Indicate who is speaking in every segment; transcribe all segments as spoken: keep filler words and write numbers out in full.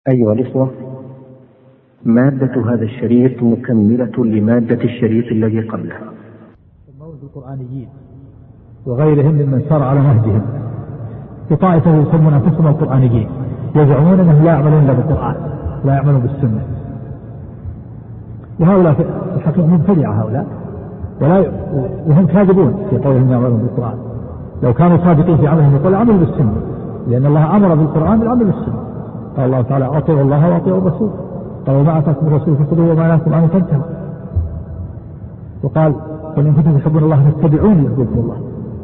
Speaker 1: أيها الإخوة، مادة هذا الشريط مكملة لمادة الشريط الذي قبله.
Speaker 2: الموت القرآنيين وغيرهم ممن سار على نهجهم، في طائفة يسمون أنفسهم القرآنيين، يزعمون أنهم لا يعملون إلا بالقرآن، لا يعملون بالسنة. وهؤلاء في الحقيقة مبتدعة هؤلاء، ولا وهم كاذبون في قولهم يعملون بالقرآن. لو كانوا صادقين في عملهم يقول عملوا بالسنة، لأن الله أمر بالقرآن بالعمل بالسنة. قال الله تعالى: أطيعوا الله وأطيعوا الرسول. قال: وما أتاكم الرسول فخذوه وما نهاكم عنه فانتهوا. وقال: قل إن كنتم تحبون الله فاتبعوني يحببكم الله.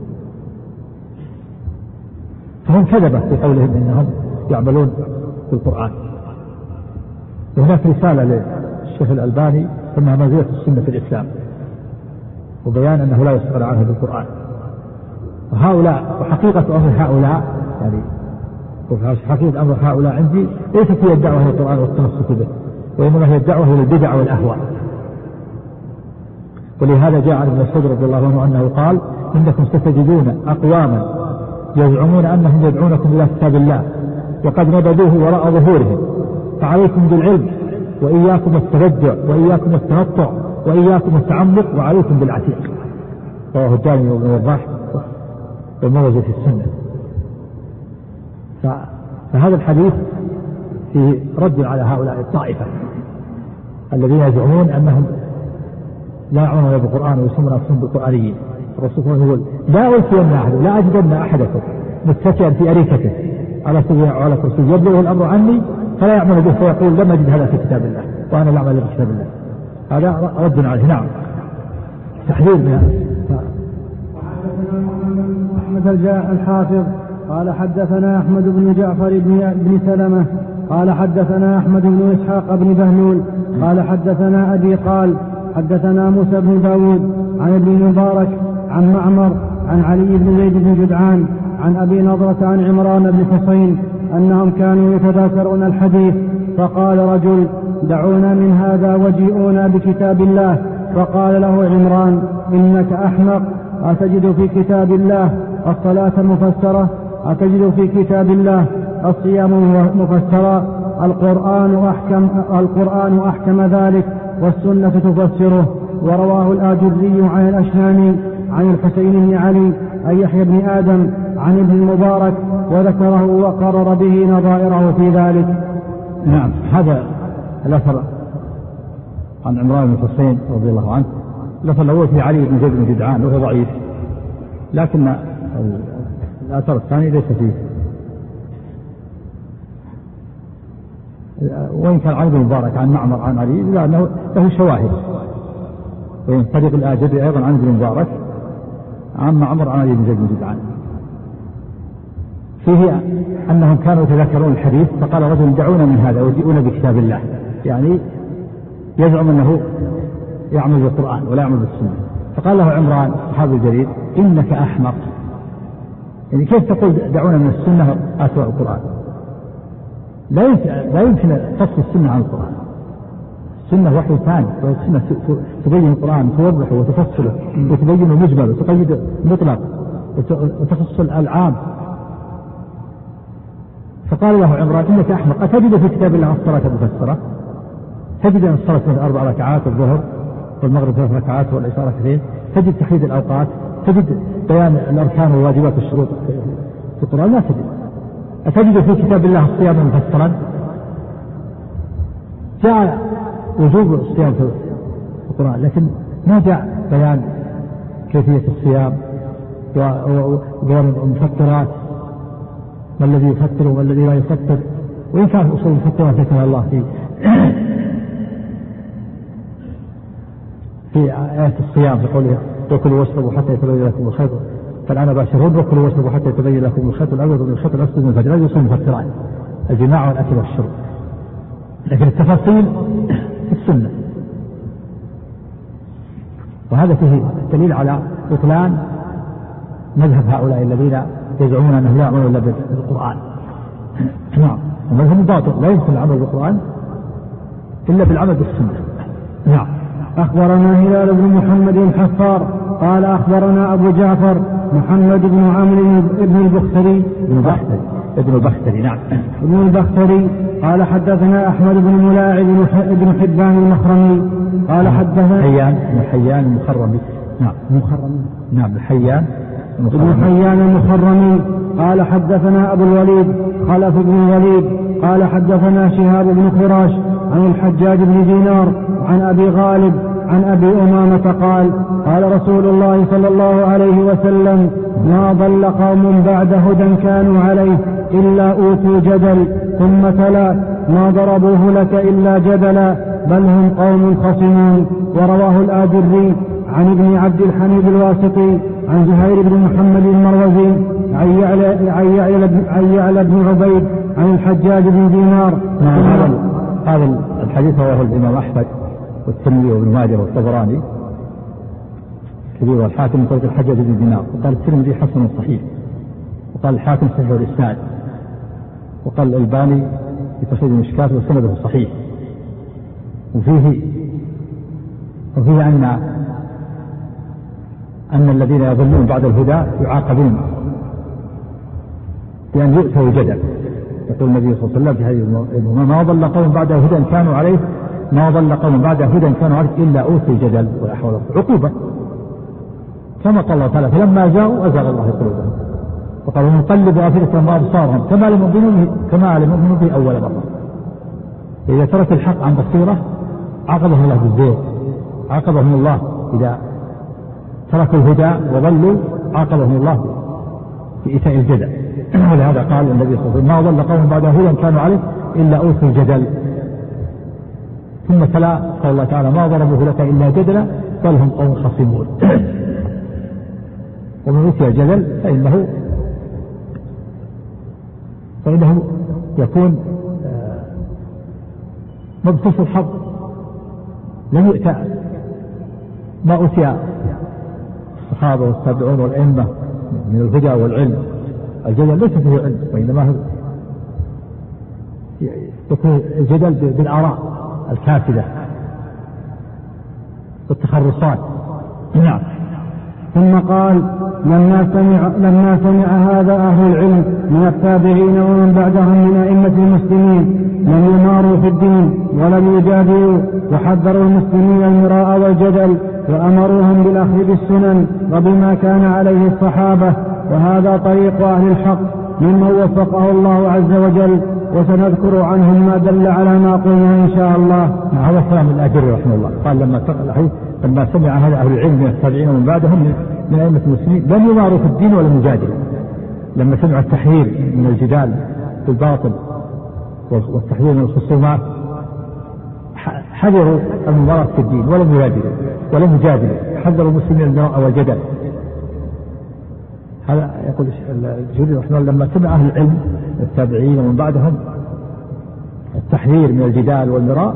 Speaker 2: فهم كذبة في قولهم إنهم يعملون بالقرآن. وهناك رسالة للشيخ الألباني اسمها منزلة السنة في الإسلام، وبيان أنه لا يسأل عنها بالقرآن. وهؤلاء وحقيقة أمر هؤلاء يعني حقيقة أمر هؤلاء عندي ليست هي الدعوة إلى القرآن والتمسك به، وإنما هي الدعوة إلى البدع والأهواء. ولهذا جاء عن ابن مسعود رضي الله عنه أنه قال: إنكم ستجدون أقواما يزعمون أنهم يدعونكم إلى كتاب الله وقد نبذوه وراء ظهورهم، فعليكم بالعلم وإياكم التبدع وإياكم التنطع وإياكم التعمق وعليكم بالعتيق. رواه الدارمي وابن وضاح وموجه في السنة. فهذا الحديث فيه رد على هؤلاء الطائفة الذين يزعمون أنهم لا يعملون بالقرآن ويسمون أنفسهم بالقرآنيين. الرسول صلى الله عليه وسلم يقول: لا ألفين أحد لا أجدن أحدكم متكئا في أريكته على سرير أو على كرسي يبلغه الأمر عني فلا يعمل به فيقول: لم أجد هذا في كتاب الله وأنا لا أعمل بكتاب الله. هذا رد عليه. نعم، تحذير منها.
Speaker 3: محمد الحافظ قال: حدثنا أحمد بن جعفر بن سلمة قال: حدثنا أحمد بن إسحاق بن بهلول قال: حدثنا أبي قال: حدثنا موسى بن داود عن ابن المبارك عن معمر عن علي بن زيد بن جدعان عن أبي نضرة عن عمران بن حسين أنهم كانوا يتذاكرون الحديث، فقال رجل: دعونا من هذا وجيئونا بكتاب الله. فقال له عمران: إنك أحمق، أتجد في كتاب الله الصلاة مفسرة؟ أتجد في كتاب الله الصيام مفسرا؟ القرآن أحكم, القرآن أحكم ذلك والسنة تفسره. ورواه الآجري عن الأشهاني عن الحسين بن علي أي يحيى بن آدم عن ابن المبارك وذكره وقرر به نظائره في ذلك.
Speaker 2: نعم، هذا الأثر عن عمران بن حسين رضي الله عنه. الأثر الأول في علي بن زيد بن جدعان وهو ضعيف، لكن الأثر الثاني ليس فيه، وإن كان عن ابن المبارك عن معمر عن علي لأنه له شواهد. وإن طريق الآجري أيضا عن ابن المبارك عن معمر عن علي بن زيد بن جدعان فيه أنهم كانوا يتذكرون الحديث، فقال رجل: دعونا من هذا وجيئونا بكتاب الله، يعني يزعم أنه يعمل بالقرآن ولا يعمل بالسنة. فقال له عمران الصحابي الجليل: إنك أحمق، يعني كيف تقول دعونا من السنة آتوا القرآن؟ لا يمكن, لا يمكن فصل السنة عن القرآن. السنة وحي ثاني، والسنة تبين القرآن، توضحه وتفصله وتبين المجمل وتقيد المطلق وتفصل العام. فقال له عمران: إنك أحمق، أتجد في كتاب الله الصلاة مفسرة؟ تجد أن الصلاة من أربع ركعات، الظهر والمغرب ثلاث ركعات والعشاء ركعتين، تجد تحديد الأوقات، تجد بيان الأركان والواجبات والشروط في القرآن؟ لا تجد. أتجد في كتاب الله الصيام مفسرا؟ جاء وجوب الصيام في القرآن، لكن ما جاء بيان كيفية الصيام وبيان المفطرات، ما الذي يفطر وما الذي لا يفطر. وإن كان أصول الفطرات ذكرها الله في في آيات الصيام بقوله: وكلوا واشربوا حتى يتبين لكم الخيط، فالآن باشرون وكلوا واشربوا حتى يتبين لكم الخيط الأبيض من الخيط الأسود من الفجر. هذه أصول المفطرات: الجماع والأكل والشرب. لكن التفاصيل في السنة. وهذا فيه دليل على بطلان مذهب هؤلاء الذين يزعمون أنه لا يعملون إلا بالقرآن. نعم، ومذهب باطل، لا يمكن العمل بالقرآن إلا بالعمل بالسنة. نعم.
Speaker 3: أخبرنا هلال بن محمد الحفار قال: أخبرنا أبو جعفر محمد بن عمرو بن البختري
Speaker 2: ابن البختري. نعم.
Speaker 3: ابن البختري قال حدثنا أحمد بن ملاعب بن حبان المخرمي قال حدثنا
Speaker 2: حيان بن حيان المخرمي. نعم.
Speaker 3: مخرمي.
Speaker 2: نعم حيان
Speaker 3: ابن حيان المخرمي قال حدثنا أبو الوليد خلف بن الوليد قال حدثنا شهاب بن خراش عن الحجاج بن دينار عن أبي غالب عن أبي أمامة قال قال رسول الله صلى الله عليه وسلم ما ضل قوم بعد هدى كانوا عليه إلا أوتوا جدل، ثم تلا ما ضربوه لك إلا جدلا بل هم قوم خصمون. ورواه الآجري عن ابن عبد الحميد الواسطي عن زهير بن محمد المروزي عن يعلى بن عبيد عن الحجاج بن دينار.
Speaker 2: هذا الحديث رواه الإمام أحمد والترمذي وابن ماجه والطبراني كبير والحاكم من طريق الحجاج بن دينار، وقال الترمذي حسن صحيح، وقال الحاكم صحيح الإسناد، وقال الألباني في تصحيح المشكاة وسنده صحيح. وفيه وفيه أن أن الذين يضلون بعد الهدى يعاقبون بأن يؤتوا جدل. يقول النبي صلى الله عليه وسلم في هذه ما ضل قوم بعد هدى كانوا عليه ما ضل قوم بعد هدى كانوا عليه إلا أوتوا جدل ولا حول ولا قوة، عقوبة كما قال الله تعالى فلما جاءوا أزغ الله قلوبهم وقال ونقلب أفئدتهم وأبصارهم كما لم يؤمنوا كما لم يؤمنوا به أول مرة. إذا ترك الحق عن بصيرة عاقبهم الله بالزيغ، عاقبهم الله إذا تركوا الهدى وضلوا عاقبهم الله بإيتاء الجدل. ولهذا قال النبي صلى الله عليه وسلم ما ضل قوم بعد هدى كانوا عليه إلا أوتوا الجدل. ثم تلا قال الله تعالى ما ضربوه لك إلا جدلا بل هم قوم خصمون. ومن أوتي الجدل فإنه فإنه يكون مبسوط الحظ، لم يؤتى ما أوتي الصحابة والتابعون والأئمة من الهدى والعلم. الجدل ليس فيه علم، وإنما يكون الجدل بالآراء الكافلة والتخرصات. نعم.
Speaker 3: ثم قال لما سمع, لما سمع هذا أهل العلم من التابعين ومن بعدهم من أئمة المسلمين لم يماروا في الدين ولم يجادلوا، وحذروا المسلمين المراء والجدل وأمروهم بالأخذ بالسنن وبما كان عليه الصحابة، وهذا طريق أهل الحق ممن وفقه الله عز وجل، وسنذكر عنهم ما دل على ما قلنا إن شاء الله.
Speaker 2: هذا كلام الآجري رحمه الله قال لما لما سمع هذا أهل العلم من التابعين ومن بعدهم من أئمة المسلمين لم يماروا في الدين ولم يجادلوا. لما سمعوا التحذير من الجدال بالباطل والتحذير من الخصومات حذروا المباراة في الدين ولم يجادلوا ولم يجادلوا حذروا المسلمين المراء والجدل. هذا يقول الجوري رحمه الله لما سمع أهل العلم التابعين ومن بعدهم التحذير من الجدال والمراء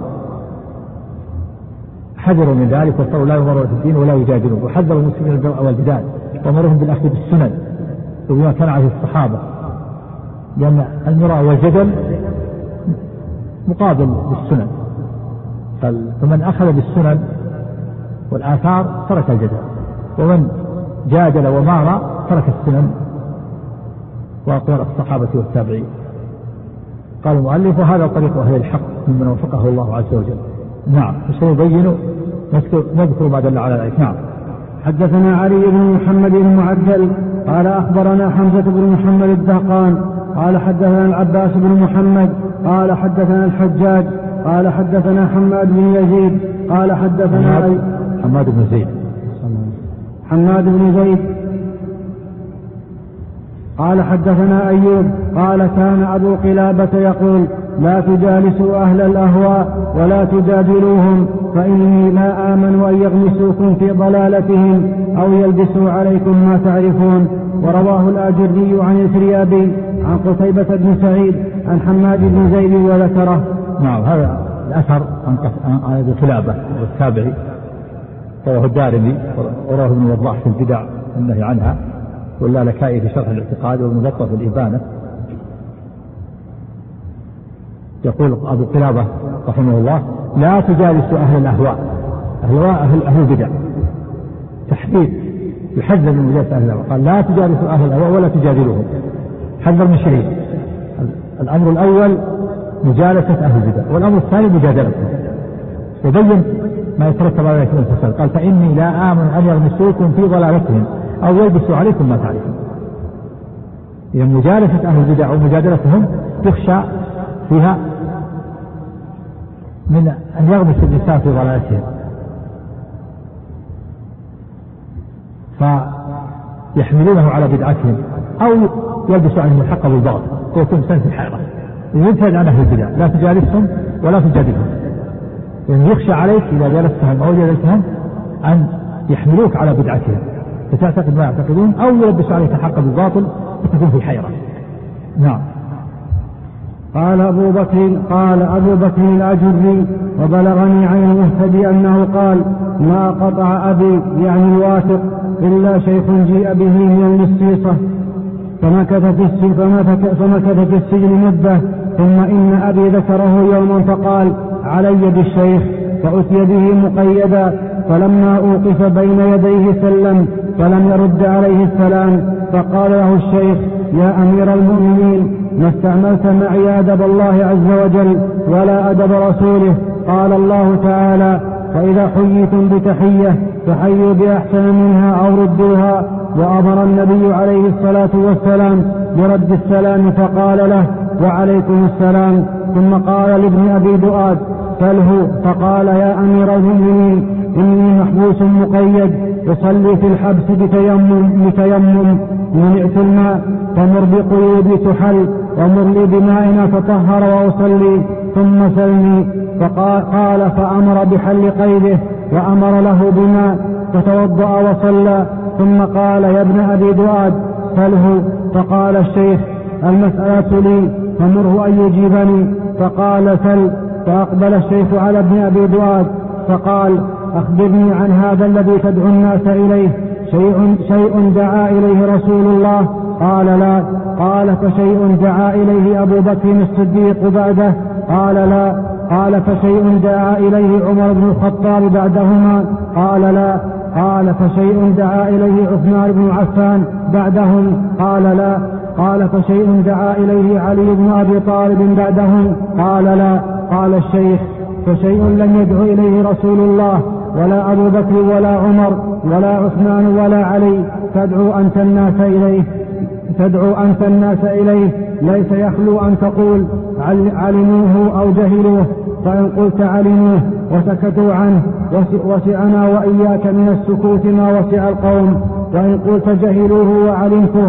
Speaker 2: حذروا من ذلك وصاروا لا يمرون في الدين ولا يجادلون، وحذروا المسلمين المراء والجدال وأمرهم بالأخذ بالسنن وبما كان عليه الصحابة، لأن المراء والجدل مقابل للسنن، فمن أخذ بالسنن والآثار ترك الجدل، ومن جادل ومار ترك السنن وأقوال الصحابة والتابعين. قال المؤلف وهذا طريق أهل الحق ممن وفقه الله عز وجل. نعم. وسنبين نذكر ما دل على ذلك. نعم.
Speaker 3: حدثنا علي بن محمد المعدل قال أخبرنا حمزة بن محمد الدهقان قال حدثنا العباس بن محمد قال حدثنا الحجاج قال حدثنا حماد بن يزيد قال حدثنا أي...
Speaker 2: حماد بن زيد
Speaker 3: حماد بن زيد قال حدثنا أيوب قال كان أبو قلابة يقول لا تجالسوا أهل الأهواء ولا تجادلوهم فإني لا آمن أن يغمسوكم في ضلالتهم أو يلبسوا عليكم ما تعرفون. ورواه الآجري عن الفريابي عن قتيبة بن سعيد عن حماد بن زيد وذكره.
Speaker 2: نعم. هذا الأثر عن أبي قلابة والتابعي رواه الدارمي وراه ابن وضاح في البدع والنهي عنها، واللالكائي في شرح الاعتقاد والمبطل في الإبانة. يقول أبو قلابة رحمه الله لا تجالسوا أهل الأهواء، أهل أهل, أهل البدع، تحذير يحذر من مجالسة أهل الأهواء. قال لا تجالسوا أهل الأهواء ولا تجادلوهم، حذر من شريك الأمر الأول مجالسة أهل البدع، والأمر الثاني مجادلتهم، يبين ما يترتب على ذلك الفساد. قال فإني لا آمن أن يغمسوكم في ضلالتهم أو يلبسوا عليكم ما تعرفون. إذا مجالسة أهل البدع ومجادلتهم يخشى فيها من أن يغمس الإنسان في ضلالتهم، فيحملونه على بدعتهم أو يلبسوا عليهم الحق بالباطل ويكون إنسان في الحيرة. ينتهي عن أهل البدع لا تجالسهم ولا تجادلهم، لأن يخشى عليك إذا جلستهم أو جلستهم أن يحملوك على بدعتهم فتعتقد ما يعتقدون، أو يلبسوا عليك الحق بالباطل فتكون في حيرة. نعم.
Speaker 3: قال أبو بكر قال أبو بكر الأجري وبلغني عن المهتدي أنه قال ما قطع أبي يعني الواثق إلا شيخ جيء به من المسيصة فمكث في السجن فمكث في السجن مدة، ثم إن أبي ذكره يوما فقال علي بالشيخ، فأتي به مقيدا، فلما أوقف بين يديه سلم فلم يرد عليه السلام، فقال له الشيخ يا أمير المؤمنين ما استعملت معي أدب الله عز وجل ولا أدب رسوله؟ قال الله تعالى فإذا حييتم بتحية فحيوا بأحسن منها أو ردوها، وأمر النبي عليه الصلاة والسلام برد السلام فقال له وعليكم السلام، ثم قال لابن أبي دؤاد سله، فقال يا أمير المؤمنين إني محبوس مقيد يصلي في الحبس بتيمم, بتيمم منعت الماء فمر بقيودي تحل ومر لي بماء أتطهر وأصلي ثم سلني. فقال فأمر بحل قيده وأمر له بماء فتوضأ وصلى، ثم قال يا ابن أبي دؤاد سله، فقال الشيخ المسألة لي فمره أن يجيبني، فقال سل. فأقبل الشيخ على ابن أبي دؤاد فقال أخبرني عن هذا الذي تدعو الناس إليه، شيء, شيء دعا إليه رسول الله؟ قال لا. قال فشيء دعا إليه أبو بكر الصديق بعده؟ قال لا. قال فشيء دعا إليه عمر بن الخطاب بعدهما؟ قال لا. قال فشيء دعا إليه عثمان بن عفان بعدهم؟ قال لا. قال فشيء دعا إليه علي بن أبي طالب بعدهم؟ قال لا. قال الشيخ فشيء لم يدعو إليه رسول الله ولا أبو بكر ولا عمر ولا عثمان ولا علي تدعو أنت الناس إليه تدعو أنت الناس إليه ليس يخلو أن تقول علموه أو جهلوه، فإن قلت علموه وسكتوا عنه وسعنا وإياك من السكوت ما وسع القوم، وإن قلت جهلوه وعلمته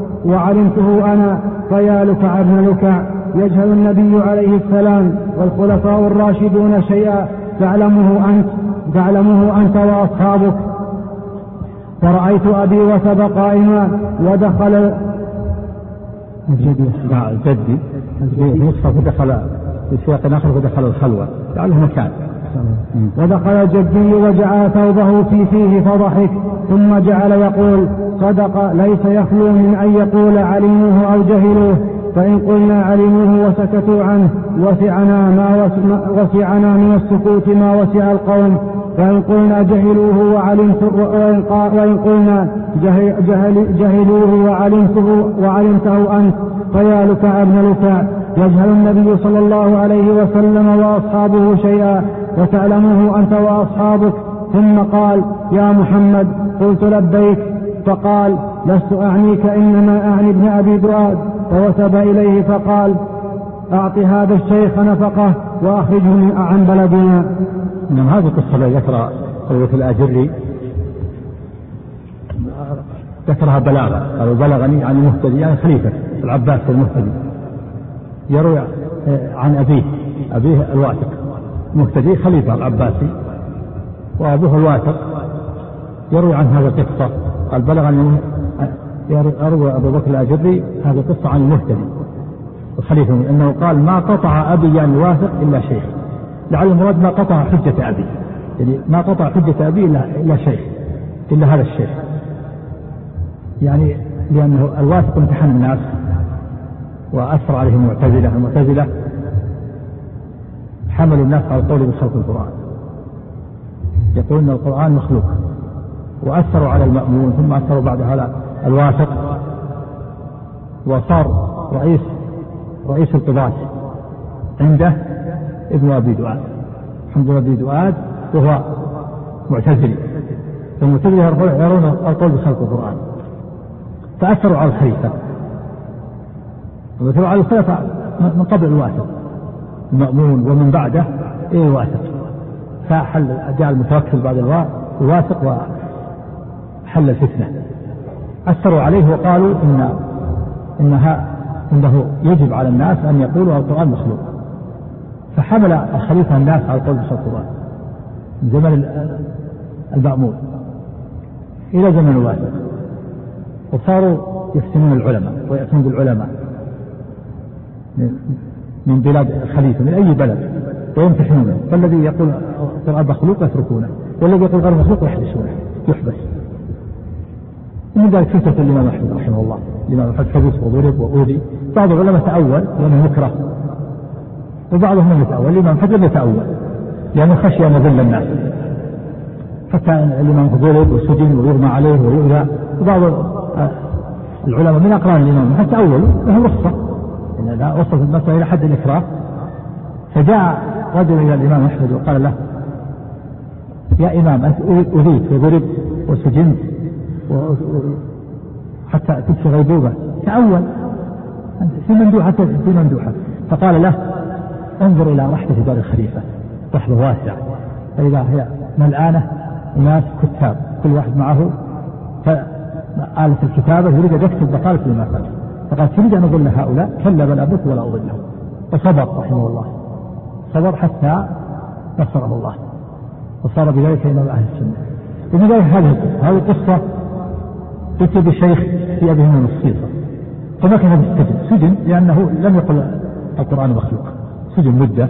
Speaker 3: وعلمته أنا فيا لكع ابن لكع. يجهل النبي عليه السلام والخلفاء الراشدون شيئا تعلمه أنت تعلمه أنت وأصحابك. فرأيت أبي وثب قائما ودخل
Speaker 2: جدي جدي نصف دخل في سياق آخر ودخل الخلوة لعله مكان.
Speaker 3: ودخل جدي وجعل ثوبه في فيه فضحك، ثم جعل يقول صدق ليس يخلو من أن يقول علموه أو جهلوه، فإن قلنا علموه وسكتوا عنه وسعنا, ما وسعنا من السكوت ما وسع القوم، وإن قلنا جهلوه وعلمته وإن قلنا جهل جهلوه وعلمته وعلمته أنت فيا لكع ابن لكع. يجهل النبي صلى الله عليه وسلم وأصحابه شيئا وتعلمه أنت وأصحابك. ثم قال يا محمد، قلت لبيك، فقال لست أعنيك إنما أعني ابن أبي دؤاد، فوثب إليه فقال أعط هذا الشيخ نفقه وأخرجه عن بلدنا.
Speaker 2: من هذه القصة التي ذكر قوة الأجري ذكرها بلاغة، قالوا بلغني عن المهتدي يعني خليفة العباس المهتدي، يروي عن أبيه أبيه الواثق، مهتدي خليفة العباسي وأبوه الواثق، يروي عن هذا القصة. قال بلغني يروي أبو بكر الأجري هذه القصة عن المهتدي الخليفة أنه قال ما قطع أبي يعني الواثق إلا شيخ، لعل المراد ما قطع حجة أبي، يعني ما قطع حجة أبي إلا, إلا شيخ إلا هذا الشيخ، يعني لأنه الواثق امتحن الناس وأثر عليهم المعتزلة المعتزلة حملوا الناس على القول بخلق القرآن، يقولون القرآن مخلوق، وأثروا على المأمون، ثم أثروا بعد هذا الواثق، وصار رئيس رئيس القضاة عنده ابن أبي دؤاد محمد بن أبي دؤاد وهو معتزلي، المعتزلة يرون القول بخلق القرآن، فأثروا على الخليفة وأثروا على الخليفة من قبل الواسط المأمون ومن بعده إيه الواسط، فحل جاء المتوكل بعد الواسط وحل الفتنة. أثروا عليه وقالوا إن إنها إنه يجب على الناس أن يقولوا القرآن مخلوق، فحمل الخليفة الناس على القول بخلق القرآن من زمن المأمون إلى زمن الواسط، وصاروا يفتنون العلماء ويأتون بالعلماء من بلاد الخليفة من أي بلد ويمتحنونه، فالذي يقول القرآن مخلوق يتركونه، والذي يقول غير مخلوق يحبسونه يحبس. ومن ذلك فتنة الإمام أحمد رحمه الله، الإمام أحمد حبس وضرب وأوذي، بعض العلماء تأول لأنه يكره، وبعضهم لم يتأول، الإمام أحمد لم يتأول لأنه خشي أن يضل الناس، فكان الإمام ضرب وسجن ويغمى عليه ويؤذى. وبعض العلماء من أقران الإمام أحمد تأولوا له رخصة إن لا وصلت المسألة إلى حد الإكراه، فجاء رجل إلى الإمام أحمد وقال له: يا إمام أنت أذيت وضربت وسجنت حتى كنت في غيبوبة، تأول في مندوحة في مندوحة. فقال له: انظر إلى رحلة دار الخليفة، رحلة واسعة، فإذا هي ملآنة ناس كتاب كل واحد معه آلة الكتابة يريد أن يكتب بقالة لما فات، فقال: تريد أن أضل هؤلاء؟ كلا بل أبث ولا أضلهم. وصبر رحمه الله، صبر حتى نصره الله وصار بذلك إمام أهل السنة. ومن ذلك هذه القصة هذه القصة ذكر بشيخ في أبيه من الصيصة، فمكث بالسجن سجن لأنه لم يقل القرآن مخلوق، سجن مدة.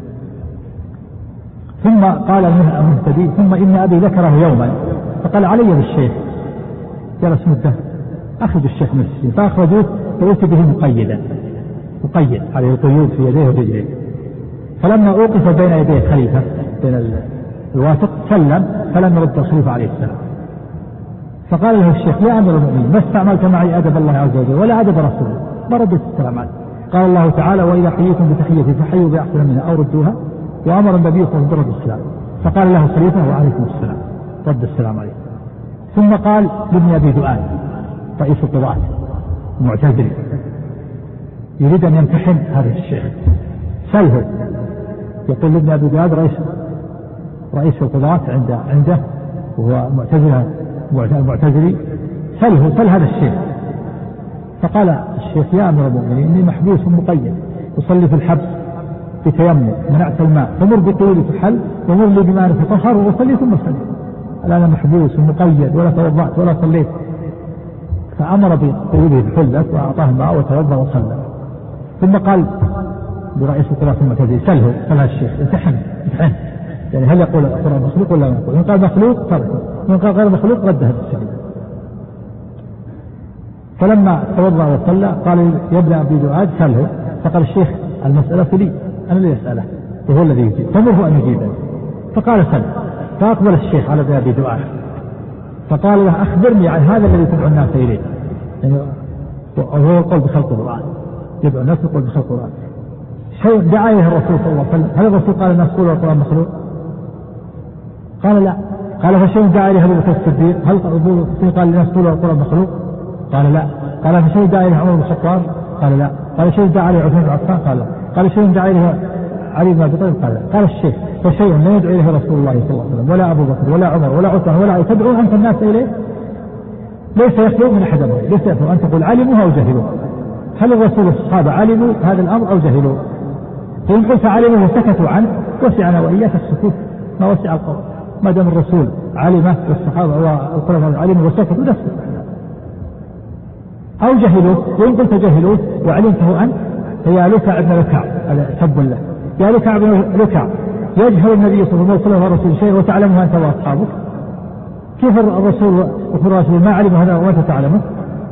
Speaker 2: ثم قال المهتدي: ثم إن أبي ذكره يوما فقال: علي بالشيخ. جلس مدة أخرج الشيخ من السجن، فأخرجوه فأتي به مقيدا مقيد عليه القيود في يديه ورجليه. فلما أوقف بين يديه الخليفة بين الواسط سلم فلم يرد الخليفة عليه السلام، فقال له الشيخ: يا أمير المؤمنين ما استعملت معي أدب الله عز وجل ولا أدب رسوله، ما ردت السلام عليه. قال الله تعالى: وإذا حييتم بتحية فحيوا بأحسن منها أو ردوها، وأمر النبي صلى الله عليه وسلم بالسلام. فقال له الخليفة: وعليكم السلام، رد السلام عليه. ثم قال لابن أبي دؤاد رئيس القضاة المعتزلي يريد أن يمتحن هذا الشيخ، سله. يقول لابن أبي دؤاد رئيس رئيس القضاة عنده عنده وهو معتزلي معتزلي سله سل هذا الشيخ. فقال الشيخ: يا أمير المؤمنين إني محبوس مقيد، أصلي في الحبس بتيمم، منعت الماء، فمر بطولي تحل ومر لي بماء فطهر وصلي ثم صلي. الآن محبوس ومقيد ولا توضأت ولا صليت. فأمر بطوله بحلة وأعطاه الماء وتوضأ وصلى. ثم قال برئيس القضاة المعتزلي: سله سل الشيخ امتحن امتحن يعني هل يقول القرآن مخلوق ولا يقول؟ إن قال مخلوق تركه، وإن قال غير مخلوق رده بالسجن. فلما توضأ وصلى قال: يا ابن أبي دؤاد سله. فقال الشيخ: المسألة لي أنا اللي أسأله وهو الذي يجيب، فمره أن يجيبه. فقال: سل. فأقبل الشيخ على ابن أبي دؤاد فقال له: أخبرني عن هذا الذي تدعو الناس إليه، يعني وهو القول بخلق القرآن، يدعو الناس القول بخلق القرآن. شيء دعا إليه الرسول صلى الله عليه وسلم، هل الرسول قال الناس قولوا القرآن مخلوق؟ قال: لا. قال: فشيء دعا إليه أبو بكر الصديق، هل الرسول قال الناس قولوا القرآن مخلوق؟ قال: لا. قال: فشيء دعا إليه عمر بن الخطاب؟ قال: لا. قال: شيء دعا إليه عثمان بن عفان؟ قال: لا. قال: شيء دعا إليه علي بن أبي طالب؟ قال: لا. قال الشيخ: فشيء لا يدعو إليه رسول الله صلى الله عليه وسلم ولا أبو بكر ولا عمر ولا عثمان ولا علي تدعون أنت الناس إليه ليس يخلو من أحد أمره، ليس يخلو أن تقول علموا أو جهلوا. هل الرسول والصحابة علموا هذا الأمر أو جهلوا؟ فإن قلت علموا وسكتوا عنه وسعنا وإياك السكوت ما وسع القول، ما دام الرسول علمه والصحابة والخلفاء علموا وسكتوا نفسه. أو جهلوا، وإن قلت جهلوا وعلمته أنت فيا لكع بن لكع، هذا سب له، يا لكع بن لكع يجهل النبي صلى الله عليه وسلم ورسول شيء وتعلمه أنت وأصحابك، كيف الرسول والرسول ما علم هذا وأنت تعلمه؟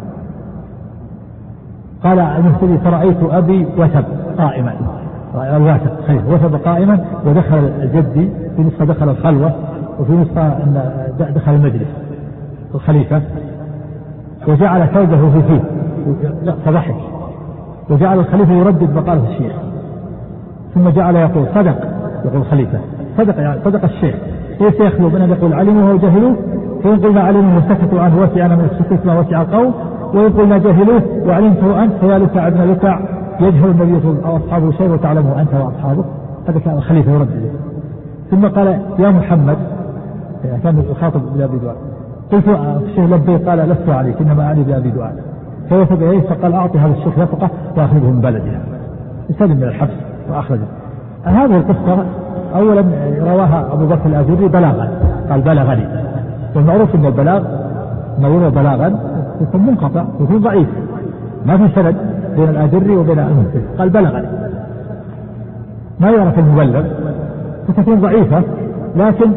Speaker 2: قال المهتدي: فرأيت أبي وثب قائما، الواسط خليفة وثب قائما، ودخل جدي في نسخة دخل الخلوة وفي نسخة دخل المجلس الخليفة، وجعل ثوبه في فيه فضحك وجعل الخليفة يردد مقالة الشيخ، ثم جعل يقول صدق، يقول الخليفة صدق، يعني صدق الشيخ، ليس يخلو من أن يقول علموه وجهلوه، فإن قلنا علموه وسكتوا عنه وسعنا من السكوت ما وسع القوم، وإن قلنا جهلوه وعلمته أنت فيا لسع ابن لسع يجهل النبي أو أصحابه شيء وتعلمه أنت وأصحابه. هذا كان الخليفة يردد. ثم قال يا محمد، يعني كان يخاطب بأبي دؤاد، قلت الشيخ لبي، قال لست عليك إنما أعني بأبي دؤاد، فوثب إليه فقال أعطي هذا الشيخ نفقة وأخرجه من بلدها، يسلم من الحبس وأخرجه. هذه القصة أولا رواها أبو بكر الآجري بلاغا، قال بلغني، والمعروف أن البلاغ ما يروى بلاغا يكون منقطع ويكون ضعيف، ما في سند بين الآجري وبين المنفذ، قال بلغني، ما يعرف المبلغ فتكون ضعيفة. لكن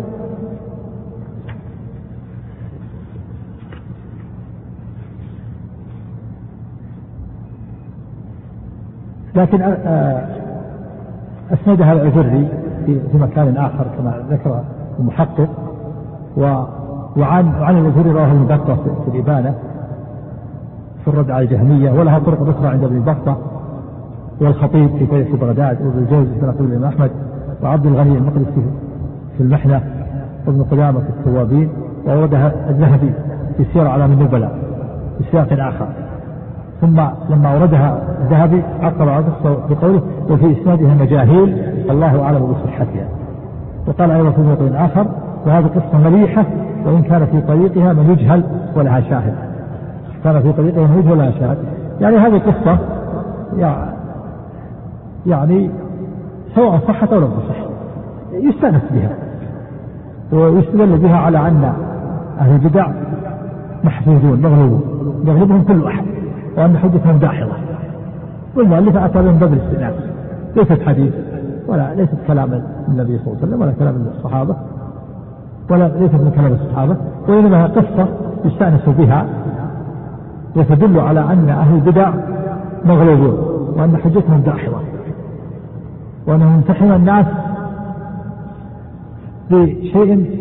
Speaker 2: لكن أسندها الأجري في مكان آخر كما ذكر المحقق، وعن عن الأجري رواه ابن بطة في الإبانة في الرد على الجهمية، ولها طرق أخرى عند ابن بطة والخطيب في تاريخ بغداد، وابن الجوزي في نقل الإمام أحمد، وعبد الغني المقدسي في المحنة، وابن قدامة في التوابين، ووردها الذهبي في سير أعلام النبلاء في سياق آخر. ثم لما أوردها الذهبي عقب على القصة بقوله وفي إسنادها مجاهيل الله أعلم بصحتها، وقال أيضا في موضوع آخر وهذه قصة مليحة وإن كان في طريقها من يجهل ولها شاهد، كان في طريقها من يجهل ولها شاهد. يعني هذه قصة يعني سواء صحت أو لم تصح يستأنس بها، ويستدل بها على أن أهل البدع محفوظون مغلوبون يغلبهم كل أحد، وأن حجتهم داحضة. والمؤلف أتى من باب الاستئناس، ليست حديث ولا ليست كلام النبي صلى الله عليه وسلم ولا كلام الصحابة ولا ليست من كلام الصحابة، وإنما قصة يستأنس بها وتدل على أن أهل البدع مغلوبون وأن حجتهم داحضة، وأنهم يمتحن الناس بشيء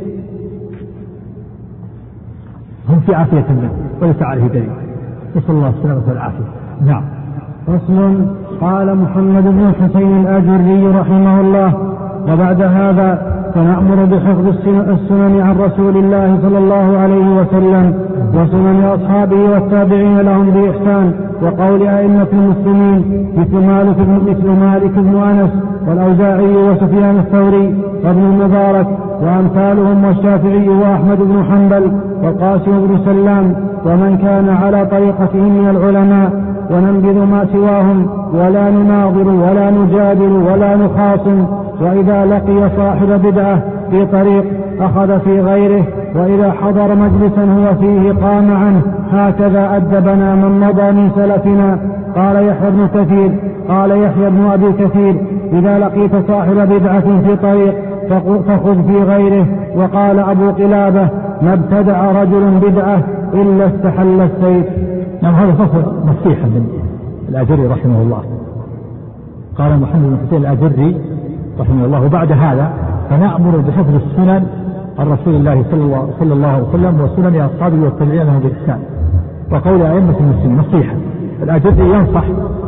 Speaker 2: هم في عافية منه وليس عليه دليل، نسأل الله السلامة والعافية. نعم.
Speaker 3: فصل. قال محمد بن الحسين الآجري رحمه الله: وبعد هذا فنأمر بحفظ السنن عن رسول الله صلى الله عليه وسلم وسنن أصحابه والتابعين لهم بإحسان، وقول أئمة المسلمين مثل مالك مثل مالك بن أنس والأوزاعي وسفيان الثوري وابن المبارك وأمثالهم والشافعي وأحمد بن حنبل والقاسم بن سلام ومن كان على طريقتهم من العلماء، وننبذ ما سواهم ولا نناظر ولا نجادل ولا نخاصم، وإذا لقي صاحب بدعة في طريق أخذ في غيره، وإذا حضر مجلسا هو فيه قام عنه، هكذا أدبنا من مضى من سلفنا. قال يحيى بن كثير قال يحيى بن أبي كثير: إذا لقيت صاحب بدعة في طريق فخذ في غيره. وقال أبو قلابة: ما ابتدع رجل بدعة إلا استحل السيف.
Speaker 2: نعم. هذا فصل نصيحة من الآجري رحمه الله. قال محمد بن حسين الآجري رحمه الله: وبعد هذا فنأمر بحفظ السنن عن رسول الله صلى الله عليه وسلم وسنن أصحابه والتابعين لهم بإحسان، وقول أئمة المسلمين. نصيحة. الآجري ينصح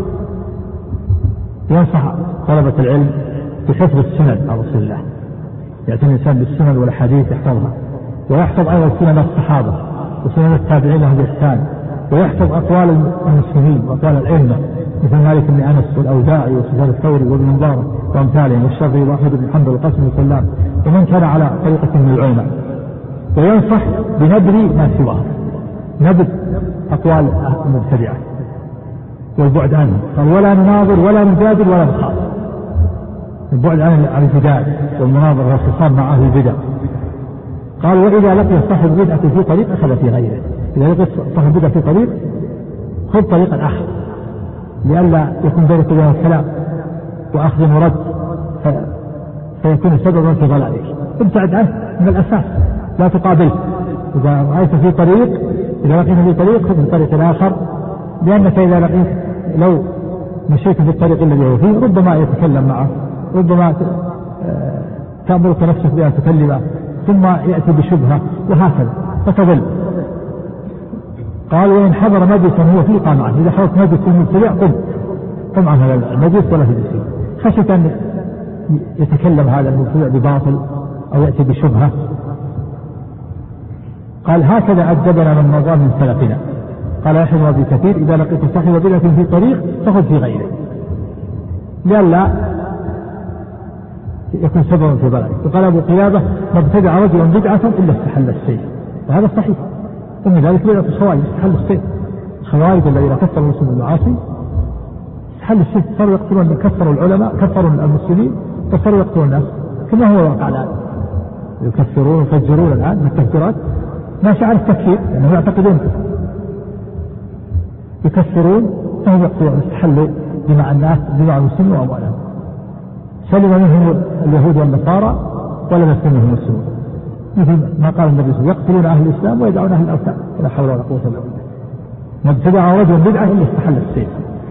Speaker 2: ينصح طلبة العلم بحفظ السنن عن رسول الله، يعتني الإنسان بالسنن والحديث يحفظها، ويحفظ أيضا سنن الصحابة وسنن التابعين لهم بإحسان، ويحفظ أقوال المسلمين وأقوال الأئمة مثل مالك بن أنس والأوزاعي وسفيان الثوري وابن المبارك وأمثالهم والشافعي وأحمد بن حنبل والقاسم بن سلام ومن كان على طريقة من العلماء، وينصح بنبذ ما سواه، نبذ أقوال المبتدعة والبعد عنهم. قال: ولا نناظر ولا نجادل ولا نخاص. البعد عن الجدال والمناظرة والخصام مع أهل البدع. قال: وإذا لقي صاحب بدعة في طريق أخذ في غيره. إذا لقي صاحب بدعة في طريق خذ طريقا آخر، لئلا يكون بينك وبين الكلام وأخذ ورد فيكون سببا في ضلالك. ابتعد عنه من الأساس، لا تقابله. إذا رأيت في طريق إذا لقيت في طريق خذ في طريق آخر، لأنك إذا لقيت لو مشيت في الطريق الذي هو فيه ربما يتكلم معه، ربما تأمرك نفسك بأن تكلمه ثم يأتي بشبهة وهكذا فتضل. قال: وإن حضر مجلسا هو فيه قام عنه. إذا حضرت مجلس المبتدع قم قم عن هذا المجلس ولا تجلس فيه، خشية أن يتكلم هذا المبتدع بباطل أو يأتي بشبهة. قال هكذا أدبنا من مضى من سلفنا. قال يحيى أبي كثير إذا لقيت صاحب بدعة في طريق فخذ في غيره لئلا يكون سببا في بلده. وقال أبو قلابة ما ابتدع رجل بدعة إلا استحل السيف، وهذا صحيح. ومن ذلك بدعة الخوارج استحل السيف. الخوارج الذين كفروا المسلمين بالمعاصي استحل السيف، صاروا يقتلون، كفروا العلماء، كفروا المسلمين، فصاروا يقتلون الناس كما هو واقع الآن. يكفرون ويفجرون الآن من التفجيرات ما شعر التكفير لأنهم يعتقدون يكفرون فهم يقتلون، استحلوا دماء الناس، دماء المسلمين وأموالهم. سلم منهم اليهود والنصارى ولم يسلم منهم المسلمون، مثل ما قال النبي صلى الله عليه وسلم يقتلون أهل الإسلام ويدعون أهل الأوثان. لا حول ولا قوة إلا بالله. ما ابتدع رجل بدعة إلا استحل السيف.